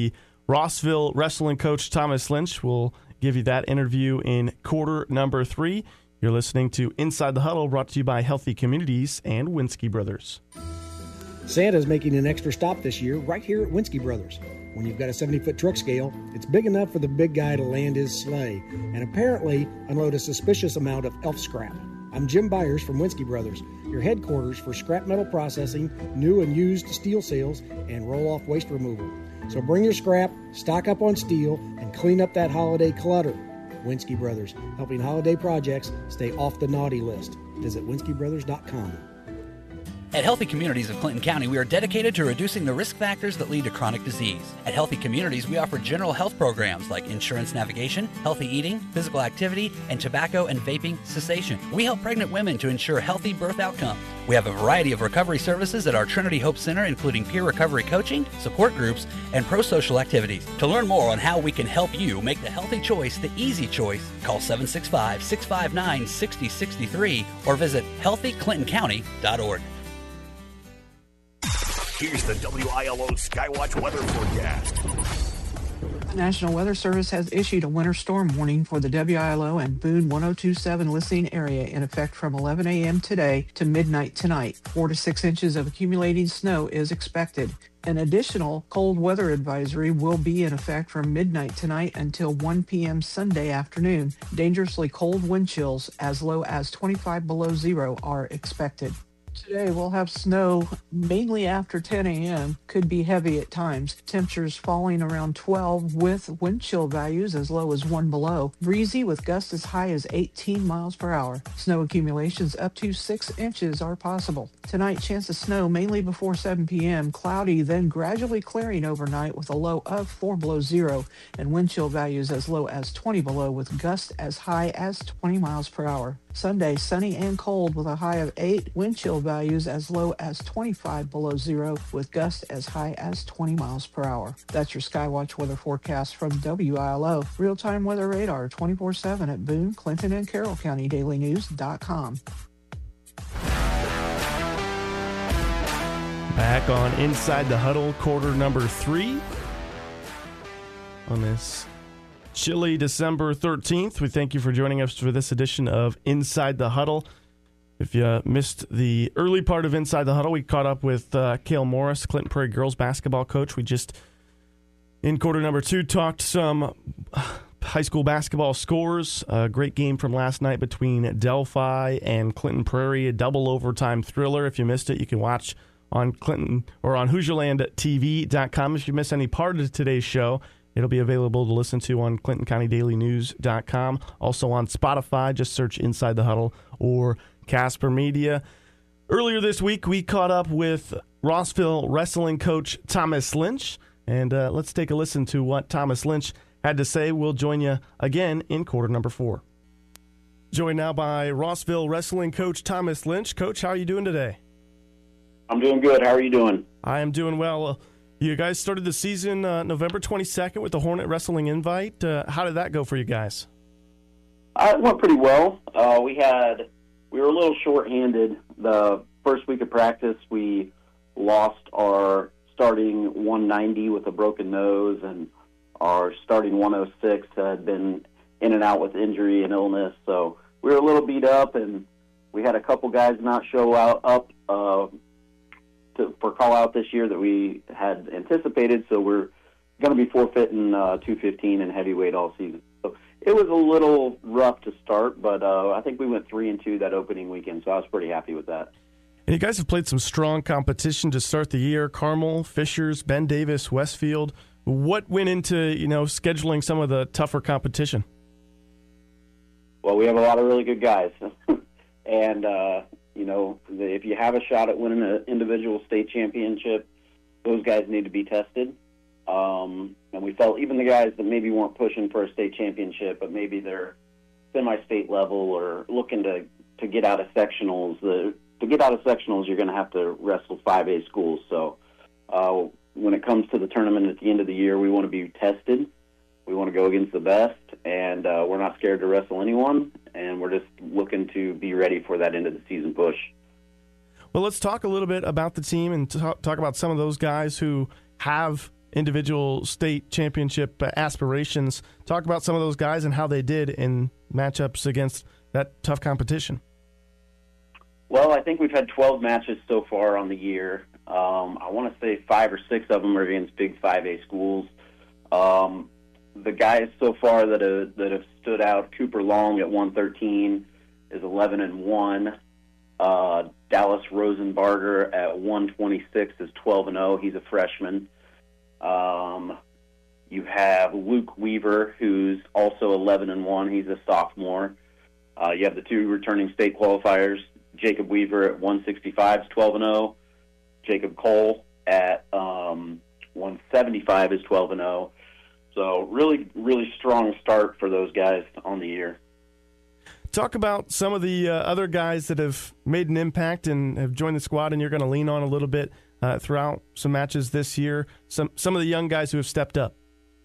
Rossville wrestling coach Thomas Lynch will give you that interview in quarter number three. You're listening to Inside the Huddle, brought to you by Healthy Communities and Winsky Brothers. Santa's making an extra stop this year right here at Winsky Brothers. When you've got a seventy-foot truck scale, it's big enough for the big guy to land his sleigh and apparently unload a suspicious amount of elf scrap. I'm Jim Byers from Winsky Brothers, your headquarters for scrap metal processing, new and used steel sales, and roll-off waste removal. So bring your scrap, stock up on steel, and clean up that holiday clutter. Winsky Brothers, helping holiday projects stay off the naughty list. Visit winsky brothers dot com. At Healthy Communities of Clinton County, we are dedicated to reducing the risk factors that lead to chronic disease. At Healthy Communities, we offer general health programs like insurance navigation, healthy eating, physical activity, and tobacco and vaping cessation. We help pregnant women to ensure healthy birth outcomes. We have a variety of recovery services at our Trinity Hope Center, including peer recovery coaching, support groups, and pro-social activities. To learn more on how we can help you make the healthy choice the easy choice, call seven six five, six five nine, six zero six three or visit healthy clinton county dot org. Here's the W I L O Skywatch weather forecast. The National Weather Service has issued a winter storm warning for the W I L O and Boone one oh two point seven listening area in effect from eleven a.m. today to midnight tonight. Four to six inches of accumulating snow is expected. An additional cold weather advisory will be in effect from midnight tonight until one p.m. Sunday afternoon. Dangerously cold wind chills as low as twenty-five below zero are expected. Today we'll have snow mainly after ten a.m. Could be heavy at times. Temperatures falling around twelve with wind chill values as low as one below. Breezy with gusts as high as eighteen miles per hour. Snow accumulations up to six inches are possible. Tonight, chance of snow mainly before seven p.m. Cloudy, then gradually clearing overnight with a low of four below zero and wind chill values as low as twenty below with gusts as high as twenty miles per hour. Sunday, sunny and cold with a high of eight, wind chill values as low as twenty-five below zero with gusts as high as twenty miles per hour. That's your Skywatch weather forecast from W I L O. Real-time weather radar twenty-four seven at Boone, Clinton, and Carroll County Daily News dot com. Back on Inside the Huddle, quarter number three. On this chilly December thirteenth, we thank you for joining us for this edition of Inside the Huddle. If you missed the early part of Inside the Huddle, we caught up with uh, Cale Morris, Clinton Prairie girls basketball coach. We just, in quarter number two, talked some high school basketball scores. A great game from last night between Delphi and Clinton Prairie, a double overtime thriller. If you missed it, you can watch on Clinton or on Hoosier Land T V dot com. If you miss any part of today's show, it'll be available to listen to on Clinton County Daily News dot com. Also on Spotify, just search Inside the Huddle or Casper Media. Earlier this week, we caught up with Rossville wrestling coach Thomas Lynch, and uh, let's take a listen to what Thomas Lynch had to say. We'll join you again in quarter number four. Joined now by Rossville wrestling coach Thomas Lynch. Coach, how are you doing today? I'm doing good. How are you doing? I am doing well. Uh, You guys started the season uh, November twenty-second with the Hornet Wrestling Invite. Uh, how did that go for you guys? Uh, it went pretty well. Uh, we had we were a little short-handed. The first week of practice, we lost our starting one ninety with a broken nose, and our starting one oh six had been in and out with injury and illness. So we were a little beat up, and we had a couple guys not show out up. Uh, To, for call-out this year that we had anticipated, so we're going to be forfeiting uh, two fifteen and heavyweight all season. So it was a little rough to start, but uh, I think we went three and two that opening weekend, so I was pretty happy with that. And you guys have played some strong competition to start the year. Carmel, Fishers, Ben Davis, Westfield. What went into you know scheduling some of the tougher competition? Well, we have a lot of really good guys, and uh, you know, if you have a shot at winning an individual state championship, those guys need to be tested. Um, and we felt even the guys that maybe weren't pushing for a state championship, but maybe they're semi-state level or looking to, to get out of sectionals. The, to get out of sectionals, you're going to have to wrestle five A schools. So uh, when it comes to the tournament at the end of the year, we want to be tested. We want to go against the best, and uh, we're not scared to wrestle anyone, and we're just looking to be ready for that end of the season push. Well, let's talk a little bit about the team and talk, talk about some of those guys who have individual state championship aspirations. Talk about some of those guys and how they did in matchups against that tough competition. Well, I think we've had twelve matches so far on the year. Um, I want to say five or six of them are against big five A schools. Um, the guys so far that have, that have stood out, Cooper Long at one thirteen is eleven and one. Uh, Dallas Rosenbarger at one twenty-six is twelve and oh. He's a freshman. Um, you have Luke Weaver, who's also eleven and one. He's a sophomore. Uh, you have the two returning state qualifiers. Jacob Weaver at one sixty-five is twelve and oh. Jacob Cole at um, one seventy-five is twelve and oh. So really, really strong start for those guys on the year. Talk about some of the uh, other guys that have made an impact and have joined the squad, and you're going to lean on a little bit uh, throughout some matches this year. Some some of the young guys who have stepped up.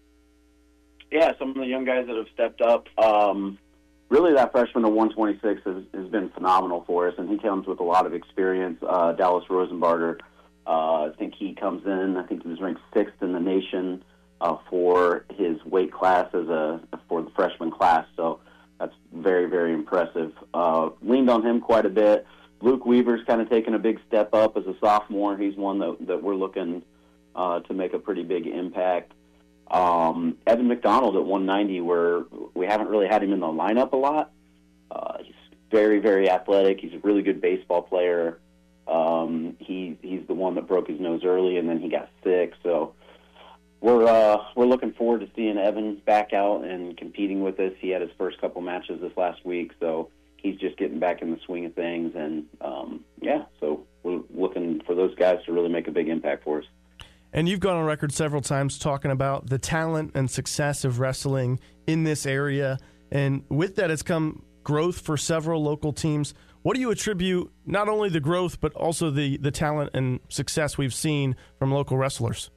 Yeah, some of the young guys that have stepped up. Um, really, that freshman at one twenty-six has, has been phenomenal for us, and he comes with a lot of experience. Uh, Dallas Rosenbarger, uh, I think he comes in. I think he was ranked sixth in the nation uh, for his weight class as a for the freshman class. So that's very, very impressive. Uh, leaned on him quite a bit. Luke Weaver's kind of taken a big step up as a sophomore. He's one that, that we're looking uh, to make a pretty big impact. Um, Evan McDonald at one ninety, where we haven't really had him in the lineup a lot. Uh, he's very, very athletic. He's a really good baseball player. Um, he, he's the one that broke his nose early, and then he got sick. So We're uh, we're looking forward to seeing Evan back out and competing with us. He had his first couple matches this last week, so he's just getting back in the swing of things. And, um, yeah, so we're looking for those guys to really make a big impact for us. And you've gone on record several times talking about the talent and success of wrestling in this area. And with that has come growth for several local teams. What do you attribute not only the growth but also the, the talent and success we've seen from local wrestlers?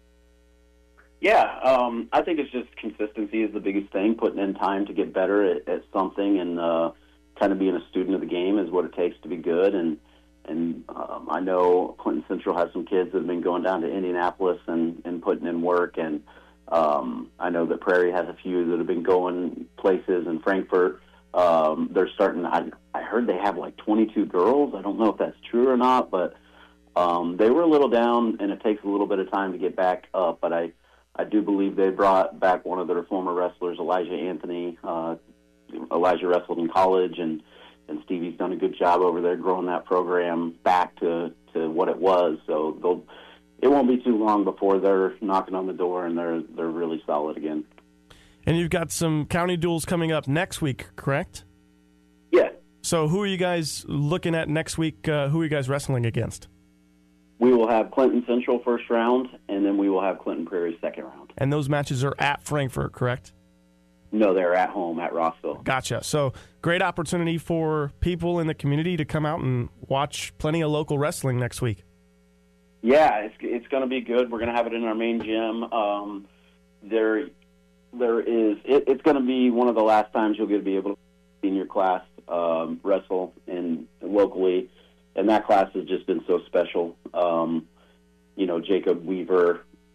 Yeah, um, I think it's just consistency is the biggest thing, putting in time to get better at, at something, and uh, kind of being a student of the game is what it takes to be good. And and um, I know Clinton Central has some kids that have been going down to Indianapolis and, and putting in work, and um, I know that Prairie has a few that have been going places in Frankfort. Um, they're starting, I, I heard they have like twenty-two girls. I don't know if that's true or not, but um, they were a little down, and it takes a little bit of time to get back up, but I I do believe they brought back one of their former wrestlers, Elijah Anthony. Uh, Elijah wrestled in college, and, and Stevie's done a good job over there growing that program back to, to what it was. So they'll, it won't be too long before they're knocking on the door and they're they're really solid again. And you've got some county duels coming up next week, correct? Yeah. So who are you guys looking at next week? Uh, who are you guys wrestling against? We will have Clinton Central first round, and then we will have Clinton Prairie second round. And those matches are at Frankfort, correct? No, they're at home at Rossville. Gotcha. So great opportunity for people in the community to come out and watch plenty of local wrestling next week. Yeah, it's it's going to be good. We're going to have it in our main gym. Um, there, there is. It, it's going to be one of the last times you'll get to be able to in your class um, wrestle in locally. And that class has just been so special. Um, you know, Jacob Weaver,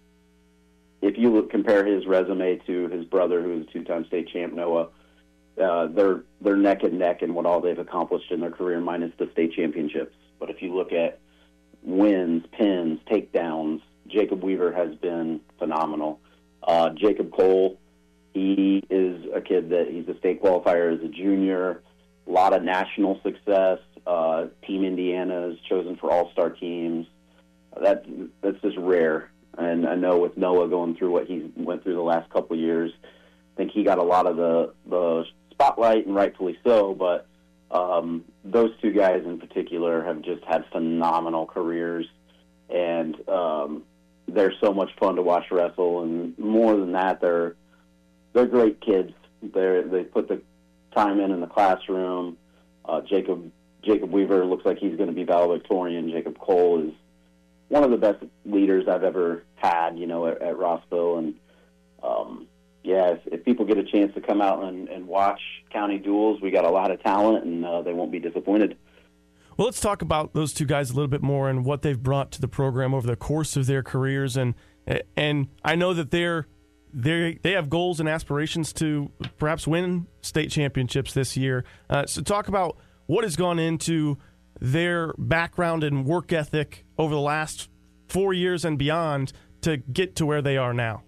if you look, compare his resume to his brother, who is a two-time state champ, Noah, uh, they're, they're neck and neck in what all they've accomplished in their career, minus the state championships. But if you look at wins, pins, takedowns, Jacob Weaver has been phenomenal. Uh, Jacob Cole, he is a kid that he's a state qualifier as a junior, a lot of national success. Uh, Team Indiana is chosen for all-star teams. That that's just rare. And I know with Noah going through what he went through the last couple of years, I think he got a lot of the, the spotlight, and rightfully so. But um, those two guys in particular have just had phenomenal careers, and um, they're so much fun to watch wrestle. And more than that, they're they're great kids. They they put the time in in the classroom. Uh, Jacob. Jacob Weaver looks like he's going to be valedictorian. Jacob Cole is one of the best leaders I've ever had, you know, at, at Rossville. And, um, yeah, if, if people get a chance to come out and, and watch county duels, we got a lot of talent, and uh, they won't be disappointed. Well, let's talk about those two guys a little bit more and what they've brought to the program over the course of their careers. And and I know that they're they they have goals and aspirations to perhaps win state championships this year. Uh, so talk about what has gone into their background and work ethic over the last four years and beyond to get to where they are now.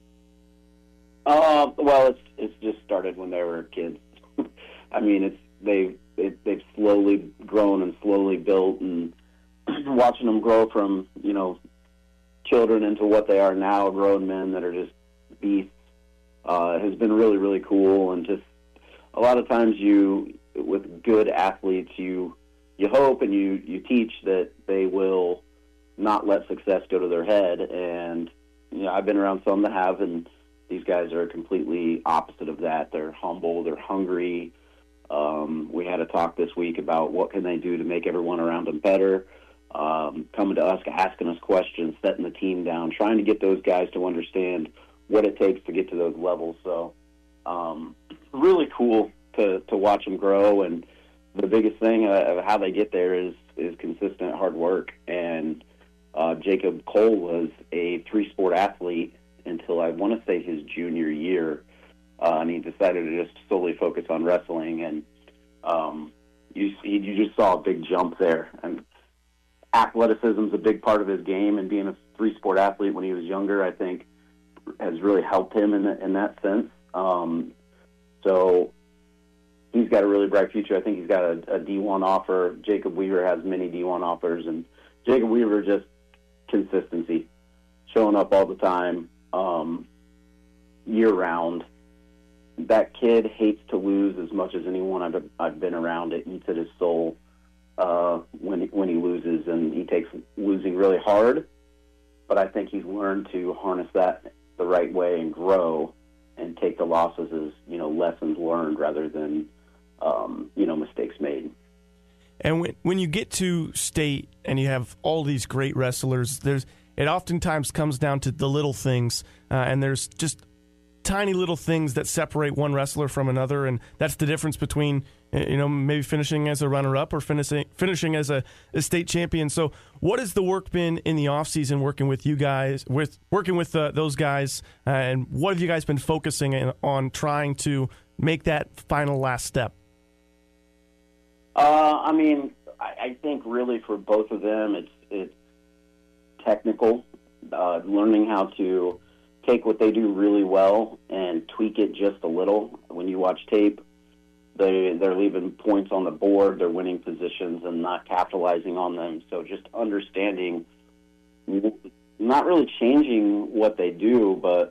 Uh, well, it's it's just started when they were kids. I mean, it's they it, they've slowly grown and slowly built, and watching them grow from you know children into what they are now, grown men that are just beasts, uh, has been really really cool. And just a lot of times, you with good athletes, you you hope and you you teach that they will not let success go to their head. And you know, I've been around some that have, and these guys are completely opposite of that. They're humble, they're hungry. Um, we had a talk this week about what can they do to make everyone around them better. Um, coming to us, asking us questions, setting the team down, trying to get those guys to understand what it takes to get to those levels. So um, really cool to, to watch them grow. And the biggest thing of how they get there is, is consistent hard work. And uh, Jacob Cole was a three-sport athlete until I want to say his junior year, uh, and he decided to just solely focus on wrestling. And um, you you just saw a big jump there. And athleticism is a big part of his game, and being a three-sport athlete when he was younger, I think, has really helped him in, the, in that sense. Um, so he's got a really bright future. I think he's got a, a D one offer. Jacob Weaver has many D one offers, and Jacob Weaver just consistency, showing up all the time. Um, year-round. That kid hates to lose as much as anyone I've, I've been around. It eats at his soul uh, when, when he loses, and he takes losing really hard. But I think he's learned to harness that the right way and grow and take the losses as, you know, lessons learned rather than, um, you know, mistakes made. And when, when you get to state and you have all these great wrestlers, there's it oftentimes comes down to the little things, uh, and there's just tiny little things that separate one wrestler from another, and that's the difference between, you know, maybe finishing as a runner-up or finishing finishing as a, a state champion. So, what has the work been in the off season, working with you guys, with working with uh, those guys, uh, and what have you guys been focusing in, on trying to make that final last step? Uh, I mean, I, I think really for both of them, it's it's. technical, uh, learning how to take what they do really well and tweak it just a little. When you watch tape, they, they're leaving points on the board, they're winning positions and not capitalizing on them. So just understanding, not really changing what they do, but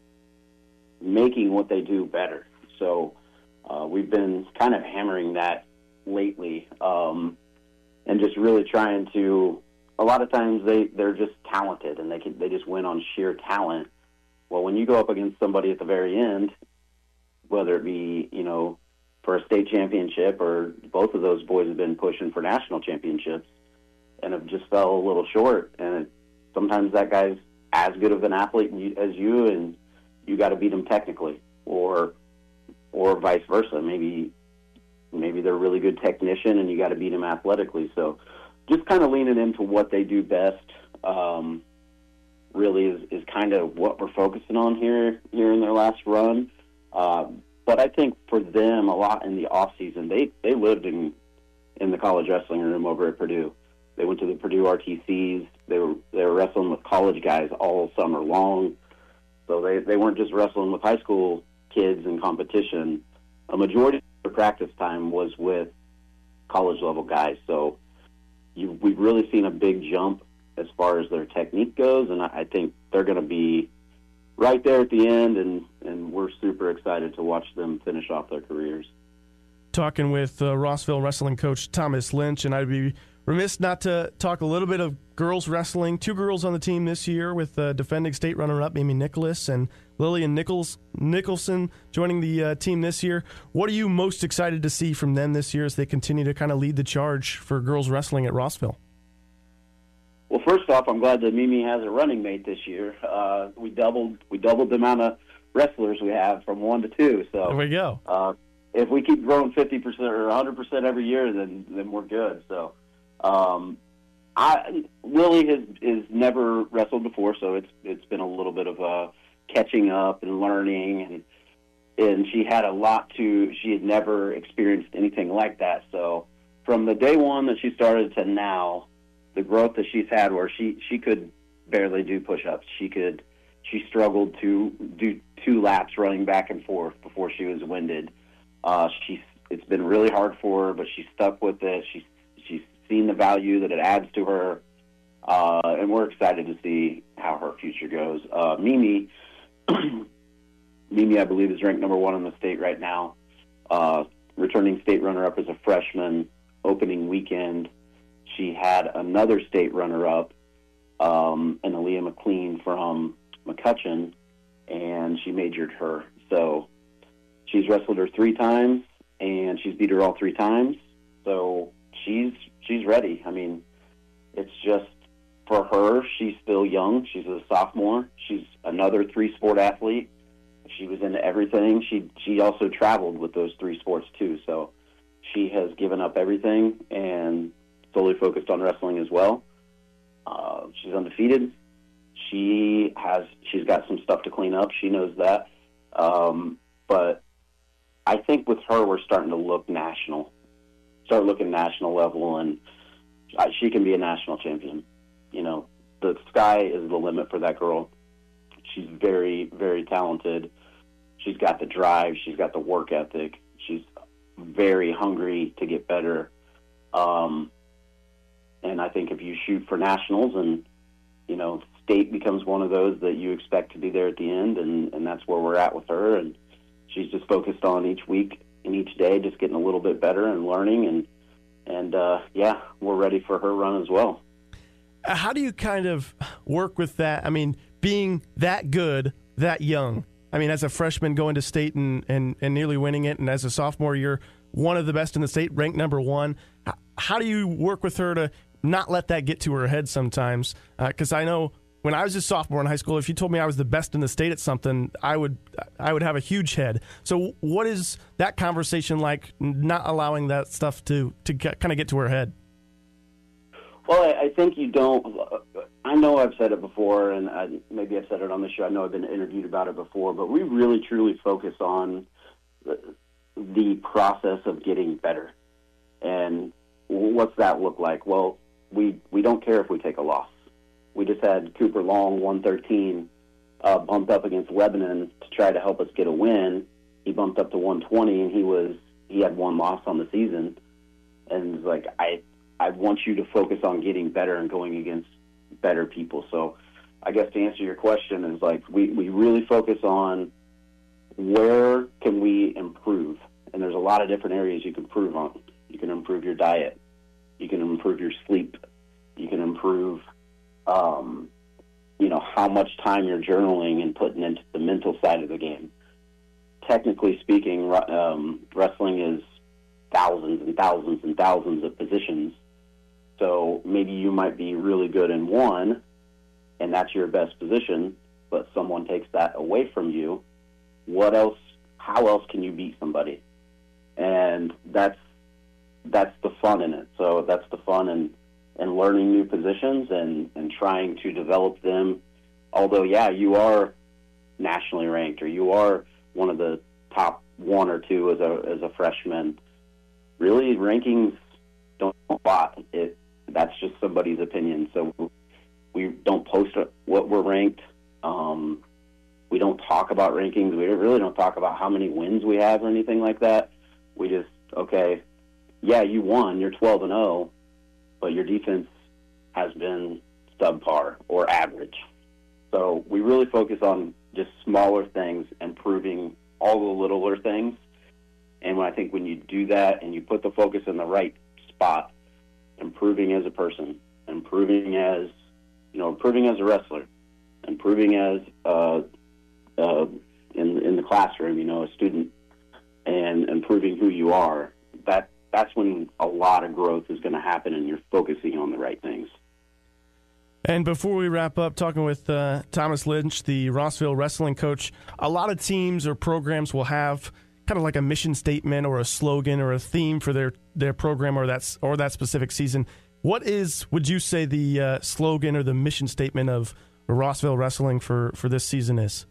making what they do better. So uh, we've been kind of hammering that lately, um, and just really trying to. A lot of times they, they're just talented and they can, they just win on sheer talent. Well, when you go up against somebody at the very end, whether it be, you know, for a state championship or both of those boys have been pushing for national championships and have just fell a little short. And it, sometimes that guy's as good of an athlete as you, and you got to beat him technically, or or vice versa. Maybe maybe they're a really good technician and you got to beat him athletically. So just kind of leaning into what they do best, um, really is, is kind of what we're focusing on here here in their last run. Uh, but I think for them, a lot in the off season, they they lived in in the college wrestling room over at Purdue. They went to the Purdue R T Cs. They were they were wrestling with college guys all summer long. So they they weren't just wrestling with high school kids in competition. A majority of their practice time was with college level guys. So You, we've really seen a big jump as far as their technique goes, and I, I think they're going to be right there at the end, and, and we're super excited to watch them finish off their careers. Talking with uh, Rossville wrestling coach Thomas Lynch, and I'd be remiss not to talk a little bit of girls wrestling. Two girls on the team this year with uh, defending state runner-up Amy Nicholas and Lillian Nichols Nicholson joining the uh, team this year. What are you most excited to see from them this year as they continue to kind of lead the charge for girls wrestling at Rossville? Well, first off, I'm glad that Mimi has a running mate this year. Uh, we doubled we doubled the amount of wrestlers we have from one to two. So there we go. Uh, if we keep growing fifty percent or one hundred percent every year, then then we're good. So. Um, I, Lily has is never wrestled before, so it's it's been a little bit of a catching up and learning, and and she had a lot to. She had never experienced anything like that. So from the day one that she started to now, the growth that she's had, where she she could barely do push-ups, she could she struggled to do two laps running back and forth before she was winded. Uh, she's it's been really hard for her, but she stuck with it. She's she's seen the value that it adds to her, uh, and we're excited to see how her future goes. Uh, Mimi, Mimi, I believe, is ranked number one in the state right now. Uh, returning state runner-up as a freshman opening weekend. She had another state runner-up, um, and Aaliyah McLean from McCutcheon, and she majored her. So she's wrestled her three times, and she's beat her all three times. So she's she's ready. I mean, it's just for her, she's still young. She's a sophomore. She's another three-sport athlete. She was into everything. She she also traveled with those three sports too. So she has given up everything and solely focused on wrestling as well. Uh, she's undefeated. She has she's got some stuff to clean up. She knows that. Um, but I think with her, we're starting to look national. Start looking national level, and she can be a national champion. You know, the sky is the limit for that girl. She's very, very talented. She's got the drive. She's got the work ethic. She's very hungry to get better. Um, and I think if you shoot for nationals and, you know, state becomes one of those that you expect to be there at the end, and, and that's where we're at with her. And she's just focused on each week and each day, just getting a little bit better and learning. And, and uh, yeah, we're ready for her run as well. How do you kind of work with that? I mean, being that good, that young. I mean, as a freshman going to state and, and, and nearly winning it, and as a sophomore, you're one of the best in the state, ranked number one. How do you work with her to not let that get to her head sometimes? Because uh, I know when I was a sophomore in high school, if you told me I was the best in the state at something, I would I would have a huge head. So what is that conversation like, not allowing that stuff to, to get, kind of get to her head? Well, I, I think you don't. I know I've said it before, and I, maybe I've said it on the show. I know I've been interviewed about it before, but we really, truly focus on the, the process of getting better. And what's that look like? Well, we we don't care if we take a loss. We just had Cooper Long, one thirteen, uh, bumped up against Lebanon to try to help us get a win. He bumped up to one twenty, and he was he had one loss on the season. And it's like, I I want you to focus on getting better and going against better people. So I guess to answer your question is like, we, we really focus on where can we improve. And there's a lot of different areas you can improve on. You can improve your diet. You can improve your sleep. You can improve, um, you know, how much time you're journaling and putting into the mental side of the game. Technically speaking, um, wrestling is thousands and thousands and thousands of positions. So maybe you might be really good in one, and that's your best position, but someone takes that away from you. What else? How else can you beat somebody? And that's that's the fun in it. So that's the fun in, in learning new positions and, and trying to develop them. Although, yeah, you are nationally ranked, or you are one of the top one or two as a as a freshman. Really, rankings don't mean a lot. It that's just somebody's opinion. So we don't post what we're ranked. Um, we don't talk about rankings. We really don't talk about how many wins we have or anything like that. We just, okay, yeah, you won. You're twelve and oh, but your defense has been subpar or average. So we really focus on just smaller things, improving all the littler things. And I think when you do that and you put the focus in the right spot, improving as a person, improving as, you know, improving as a wrestler, improving as uh, uh, in in the classroom, you know, a student, and improving who you are. That that's when a lot of growth is going to happen, and you're focusing on the right things. And before we wrap up, talking with uh, Thomas Lynch, the Rossville wrestling coach, a lot of teams or programs will have kind of like a mission statement or a slogan or a theme for their, their program or that's or that specific season. What is, would you say, the uh, slogan or the mission statement of Rossville Wrestling for, for this season is?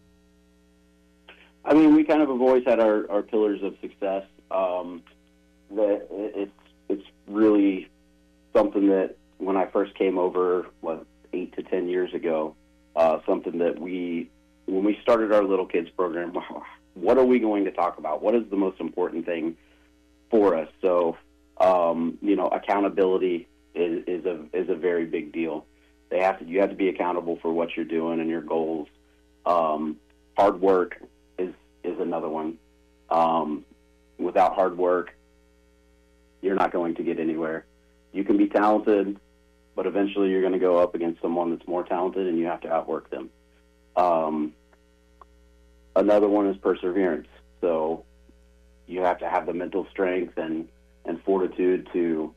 I mean, we kind of have always had our, our pillars of success. Um, that it's it's really something that when I first came over, what, eight to ten years ago, uh, something that we, when we started our little kids program, what are we going to talk about? What is the most important thing for us? So, um, you know, accountability is, is a is a very big deal. They have to you have to be accountable for what you're doing and your goals. Um, hard work is is another one. Um, without hard work, you're not going to get anywhere. You can be talented, but eventually you're going to go up against someone that's more talented, and you have to outwork them. Um, another one is perseverance. So you have to have the mental strength and, and fortitude to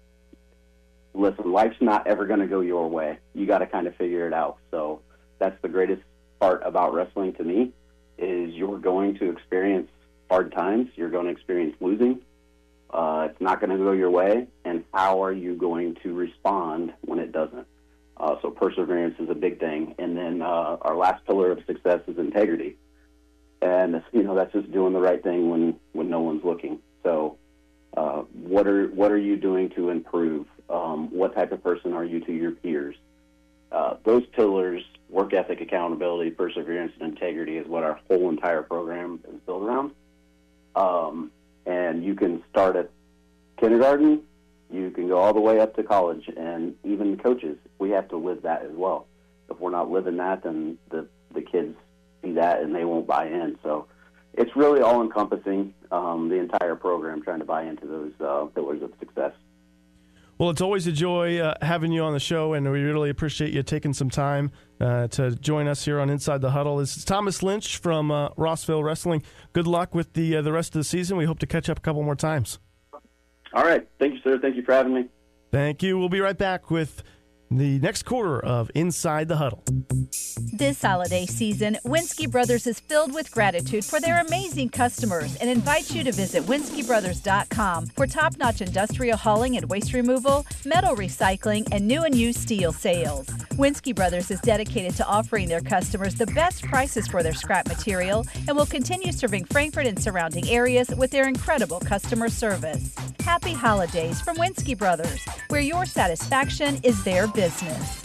listen. Life's not ever going to go your way. You got to kind of figure it out. So that's the greatest part about wrestling to me, is you're going to experience hard times. You're going to experience losing. Uh, it's not going to go your way, and how are you going to respond when it doesn't? Uh, so perseverance is a big thing. And then uh, our last pillar of success is integrity. And, you know, that's just doing the right thing when, when no one's looking. So uh, what are what are you doing to improve? Um, what type of person are you to your peers? Uh, those pillars, work ethic, accountability, perseverance, and integrity, is what our whole entire program is built around. Um, and you can start at kindergarten, you can go all the way up to college, and even coaches, we have to live that as well. If we're not living that, then the, the kids see that and they won't buy in. So it's really all-encompassing, um, the entire program, trying to buy into those uh, pillars of success. Well, it's always a joy uh, having you on the show, and we really appreciate you taking some time uh, to join us here on Inside the Huddle. This is Thomas Lynch from uh, Rossville Wrestling. Good luck with the uh, the rest of the season. We hope to catch up a couple more times. All right. Thank you, sir. Thank you for having me. Thank you. We'll be right back with the next quarter of Inside the Huddle. This holiday season, Winsky Brothers is filled with gratitude for their amazing customers and invites you to visit winsky brothers dot com for top-notch industrial hauling and waste removal, metal recycling, and new and used steel sales. Winsky Brothers is dedicated to offering their customers the best prices for their scrap material and will continue serving Frankfort and surrounding areas with their incredible customer service. Happy holidays from Winsky Brothers, where your satisfaction is their business.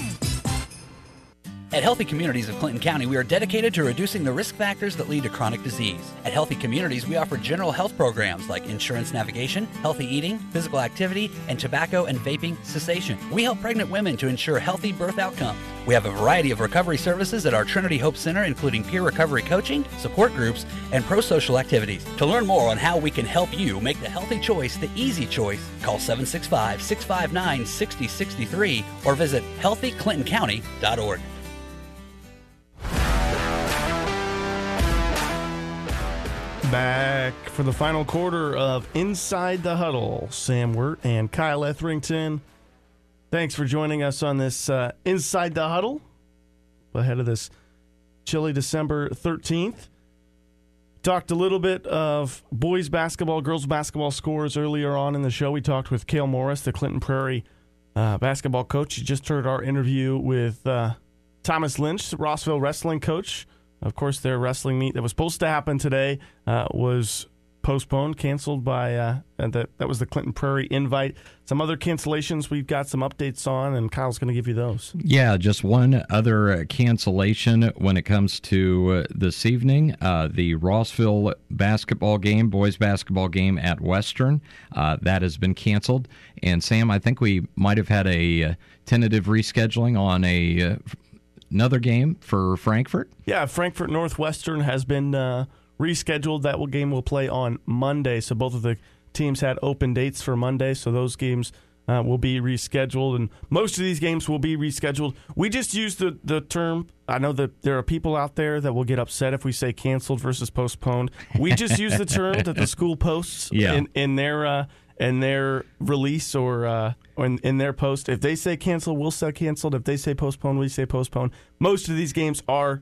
At Healthy Communities of Clinton County, we are dedicated to reducing the risk factors that lead to chronic disease. At Healthy Communities, we offer general health programs like insurance navigation, healthy eating, physical activity, and tobacco and vaping cessation. We help pregnant women to ensure healthy birth outcomes. We have a variety of recovery services at our Trinity Hope Center, including peer recovery coaching, support groups, and pro-social activities. To learn more on how we can help you make the healthy choice the easy choice, call seven six five, six five nine, six zero six three or visit healthy clinton county dot org. Back for the final quarter of Inside the Huddle. Sam Wirt and Kyle Etherington. Thanks for joining us on this uh, Inside the Huddle ahead of this chilly December thirteenth. Talked a little bit of boys basketball, girls basketball scores earlier on in the show. We talked with Cale Morris, the Clinton Prairie uh, basketball coach. You just heard our interview with uh, Thomas Lynch, the Rossville Wrestling coach. Of course, their wrestling meet that was supposed to happen today uh, was postponed, canceled by, uh, and that, that was the Clinton Prairie invite. Some other cancellations we've got some updates on, and Kyle's going to give you those. Yeah, just one other cancellation when it comes to uh, this evening. Uh, the Rossville basketball game, boys basketball game at Western, uh, that has been canceled. And Sam, I think we might have had a uh, tentative rescheduling on a uh, another game for Frankfort. Yeah, Frankfort Northwestern has been uh, rescheduled. That will, game will play on Monday. So both of the teams had open dates for Monday, so those games uh, will be rescheduled. And most of these games will be rescheduled. We just use the, the term, I know that there are people out there that will get upset if we say canceled versus postponed. We just use the term that the school posts yeah. in, in their uh, in their release or, uh, or in, in their post. If they say cancel, we'll say canceled. If they say postpone, we say postpone. Most of these games are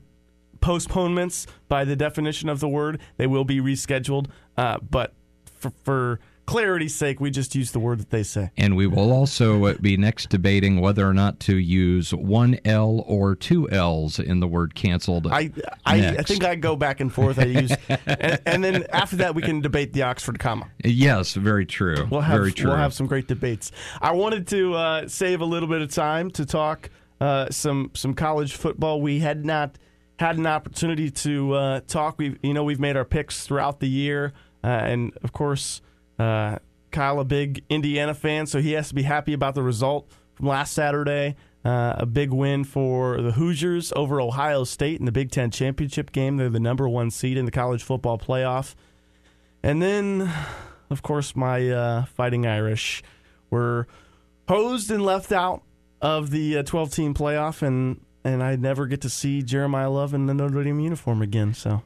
postponements by the definition of the word. They will be rescheduled. Uh, but for, for clarity's sake, we just use the word that they say. And we will also be next debating whether or not to use one L or two L's in the word canceled. I I, I think I go back and forth. I use, and, and then after that we can debate the Oxford comma. Yes, very true. We'll have very true. we'll have some great debates. I wanted to uh, save a little bit of time to talk uh, some some college football. We had not had an opportunity to uh, talk. We you know we've made our picks throughout the year, uh, and of course. Uh, Kyle, a big Indiana fan, so he has to be happy about the result from last Saturday. Uh, a big win for the Hoosiers over Ohio State in the Big Ten championship game. They're the number one seed in the college football playoff. And then, of course, my uh, Fighting Irish were hosed and left out of the uh, twelve-team playoff, and, and I never get to see Jeremiah Love in the Notre Dame uniform again, so...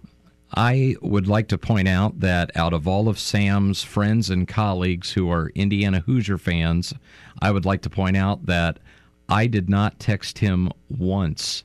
I would like to point out that out of all of Sam's friends and colleagues who are Indiana Hoosier fans, I would like to point out that I did not text him once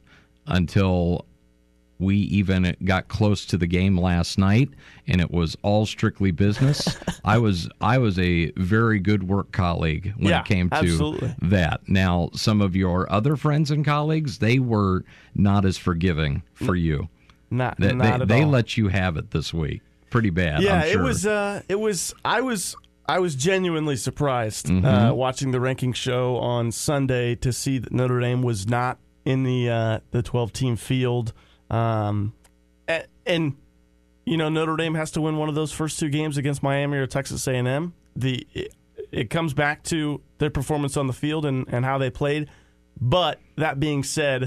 until we even got close to the game last night, and it was all strictly business. I was I was a very good work colleague when yeah, it came to absolutely. that. Now, some of your other friends and colleagues, they were not as forgiving for you. Not, they, not they, at they all. let you have it this week. Pretty bad. Yeah, I'm sure. it was. Uh, it was. I was. I was genuinely surprised mm-hmm. uh, watching the ranking show on Sunday to see that Notre Dame was not in the uh, the twelve-team field. Um, and, and you know Notre Dame has to win one of those first two games against Miami or Texas A and M. The it, it comes back to their performance on the field and, and how they played. But that being said.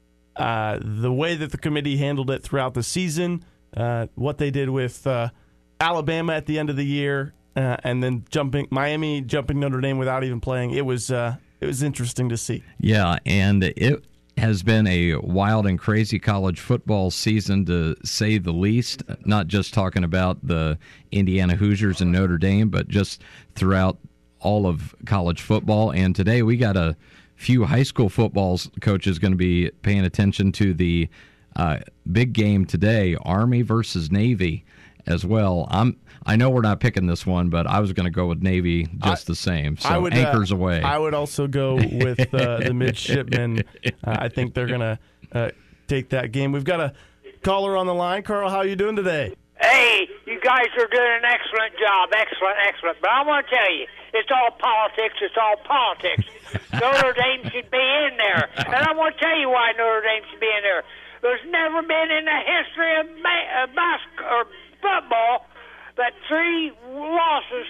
Uh, the way that the committee handled it throughout the season, uh, what they did with uh, Alabama at the end of the year, uh, and then jumping Miami jumping Notre Dame without even playing, it was uh, it was interesting to see. Yeah, and it has been a wild and crazy college football season to say the least. Not just talking about the Indiana Hoosiers and Notre Dame, but just throughout all of college football. And today we got a few high school football coaches going to be paying attention to the uh, big game today, Army versus Navy as well. I'm I know we're not picking this one, but I was going to go with Navy just I, the same. So would, anchors uh, away. I would also go with uh, the midshipmen. Uh, I think they're going to uh, take that game. We've got a caller on the line. Carl, how are you doing today? Hey, you guys are doing an excellent job. Excellent, excellent. But I want to tell you, it's all politics. It's all politics. Notre Dame should be in there. And I want to tell you why Notre Dame should be in there. There's never been in the history of ba- uh, basketball or football that three losses.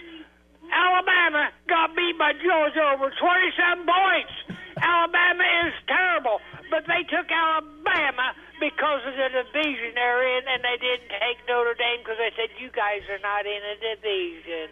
Alabama got beat by Georgia over twenty-seven points. Alabama is terrible. But they took Alabama because of the divisionary, and, and they didn't take Notre Dame because they said, you guys are not in a division.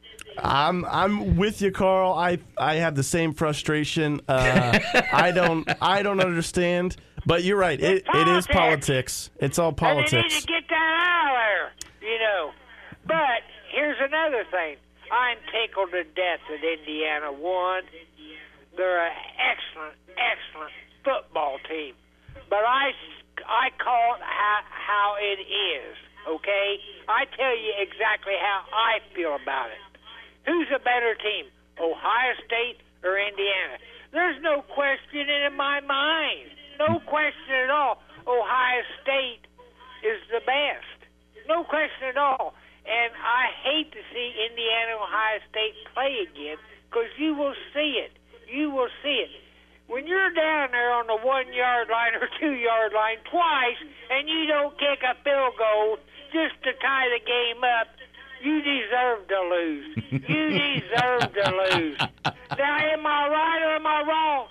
I'm I'm with you, Carl. I I have the same frustration. Uh, I don't I don't understand, but you're right. It it is politics. It's all politics. And they need to get that out of there, you know. But here's another thing. I'm tickled to death that Indiana won. They're an excellent, excellent football team. But I, I call it how, how it is, okay? I tell you exactly how I feel about it. Who's a better team, Ohio State or Indiana? There's no question in my mind. No question at all. Ohio State is the best. No question at all. And I hate to see Indiana and Ohio State play again because you will see it. You will see it. When you're down there on the one-yard line or two-yard line twice and you don't kick a field goal just to tie the game up, you deserve to lose. You deserve to lose. Now, am I right or am I wrong,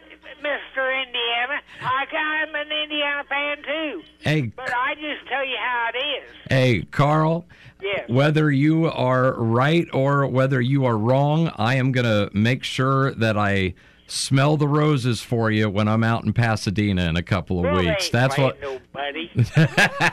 Mister Indiana? I, I'm an Indiana fan, too. Hey, but I just tell you how it is. Hey, Carl. Yes. Whether you are right or whether you are wrong, I am going to make sure that I smell the roses for you when I'm out in Pasadena in a couple of well, weeks. That's what. Nobody. You know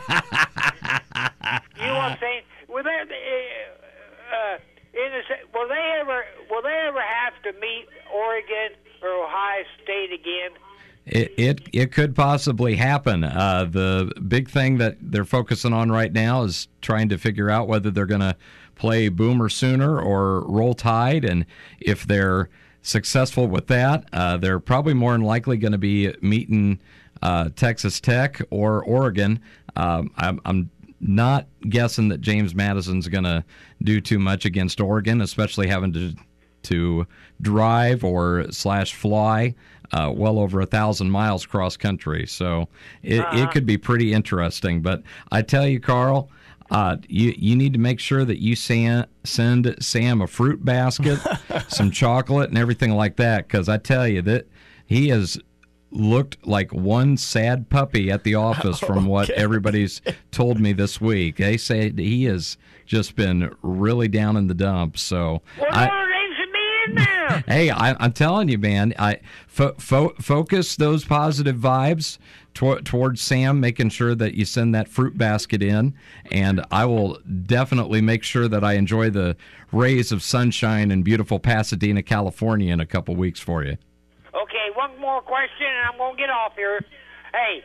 what I'm saying? Will they, uh, in the, will they ever? Will they ever have to meet Oregon or Ohio State again? It, it it could possibly happen. Uh, the big thing that they're focusing on right now is trying to figure out whether they're going to play Boomer Sooner or Roll Tide, and if they're successful with that, uh, they're probably more than likely going to be meeting uh, Texas Tech or Oregon. Um, I'm, I'm not guessing that James Madison's going to do too much against Oregon, especially having to to drive or slash fly uh, well over a thousand miles cross country. So it, uh-huh. it could be pretty interesting. But I tell you, Carl, uh, you you need to make sure that you san- send Sam a fruit basket, some chocolate, and everything like that, because I tell you that he has looked like one sad puppy at the office from okay. what everybody's told me this week. They say that he has just been really down in the dumps. So well, I, thanks for being there. Hey, I, I'm telling you, man, I fo- fo- focus those positive vibes tw- towards Sam, making sure that you send that fruit basket in, and I will definitely make sure that I enjoy the rays of sunshine in beautiful Pasadena, California in a couple weeks for you. Okay, one more question, and I'm going to get off here. Hey,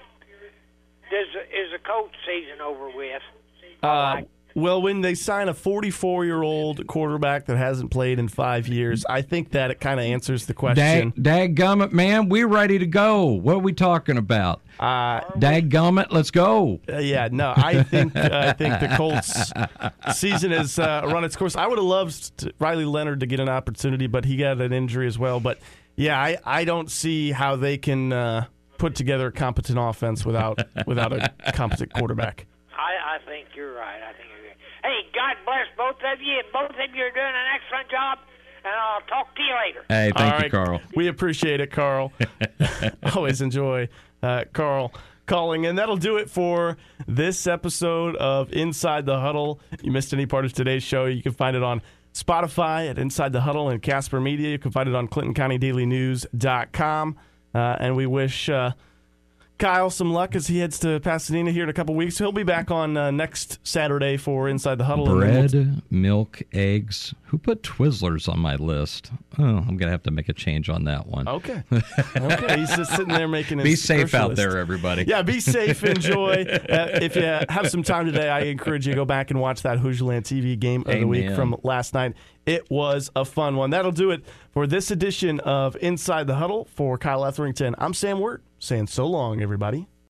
does, is the coach season over with? Uh, well, when they sign a forty-four-year-old quarterback that hasn't played in five years, I think that it kind of answers the question. Dag, dadgummit, man, we're ready to go. What are we talking about? Uh, Dadgummit, let's go. Uh, yeah, no, I think uh, I think the Colts season has uh, run its course. I would have loved to, Riley Leonard to get an opportunity, but he got an injury as well. But yeah, I, I don't see how they can uh, put together a competent offense without without a competent quarterback. I, I think you're right. I think you're right. Hey, God bless both of you. Both of you are doing an excellent job, and I'll talk to you later. Hey, thank All you, right. Carl. We appreciate it, Carl. Always enjoy uh, Carl calling. And that'll do it for this episode of Inside the Huddle. You missed any part of today's show, you can find it on Spotify at Inside the Huddle and Casper Media. You can find it on Clinton County Daily News dot com. Uh, and we wish uh, Kyle some luck as he heads to Pasadena here in a couple weeks. He'll be back on uh, next Saturday for Inside the Huddle. Bread, we'll... milk, eggs. Who put Twizzlers on my list? Oh, I'm going to have to make a change on that one. Okay. Okay. He's just sitting there making his Be safe out list. there, everybody. Yeah, be safe. Enjoy. Uh, if you have some time today, I encourage you to go back and watch that Hoosierland T V game of Amen. the week from last night. It was a fun one. That'll do it for this edition of Inside the Huddle. For Kyle Etherington, I'm Sam Wirt, saying so long, everybody.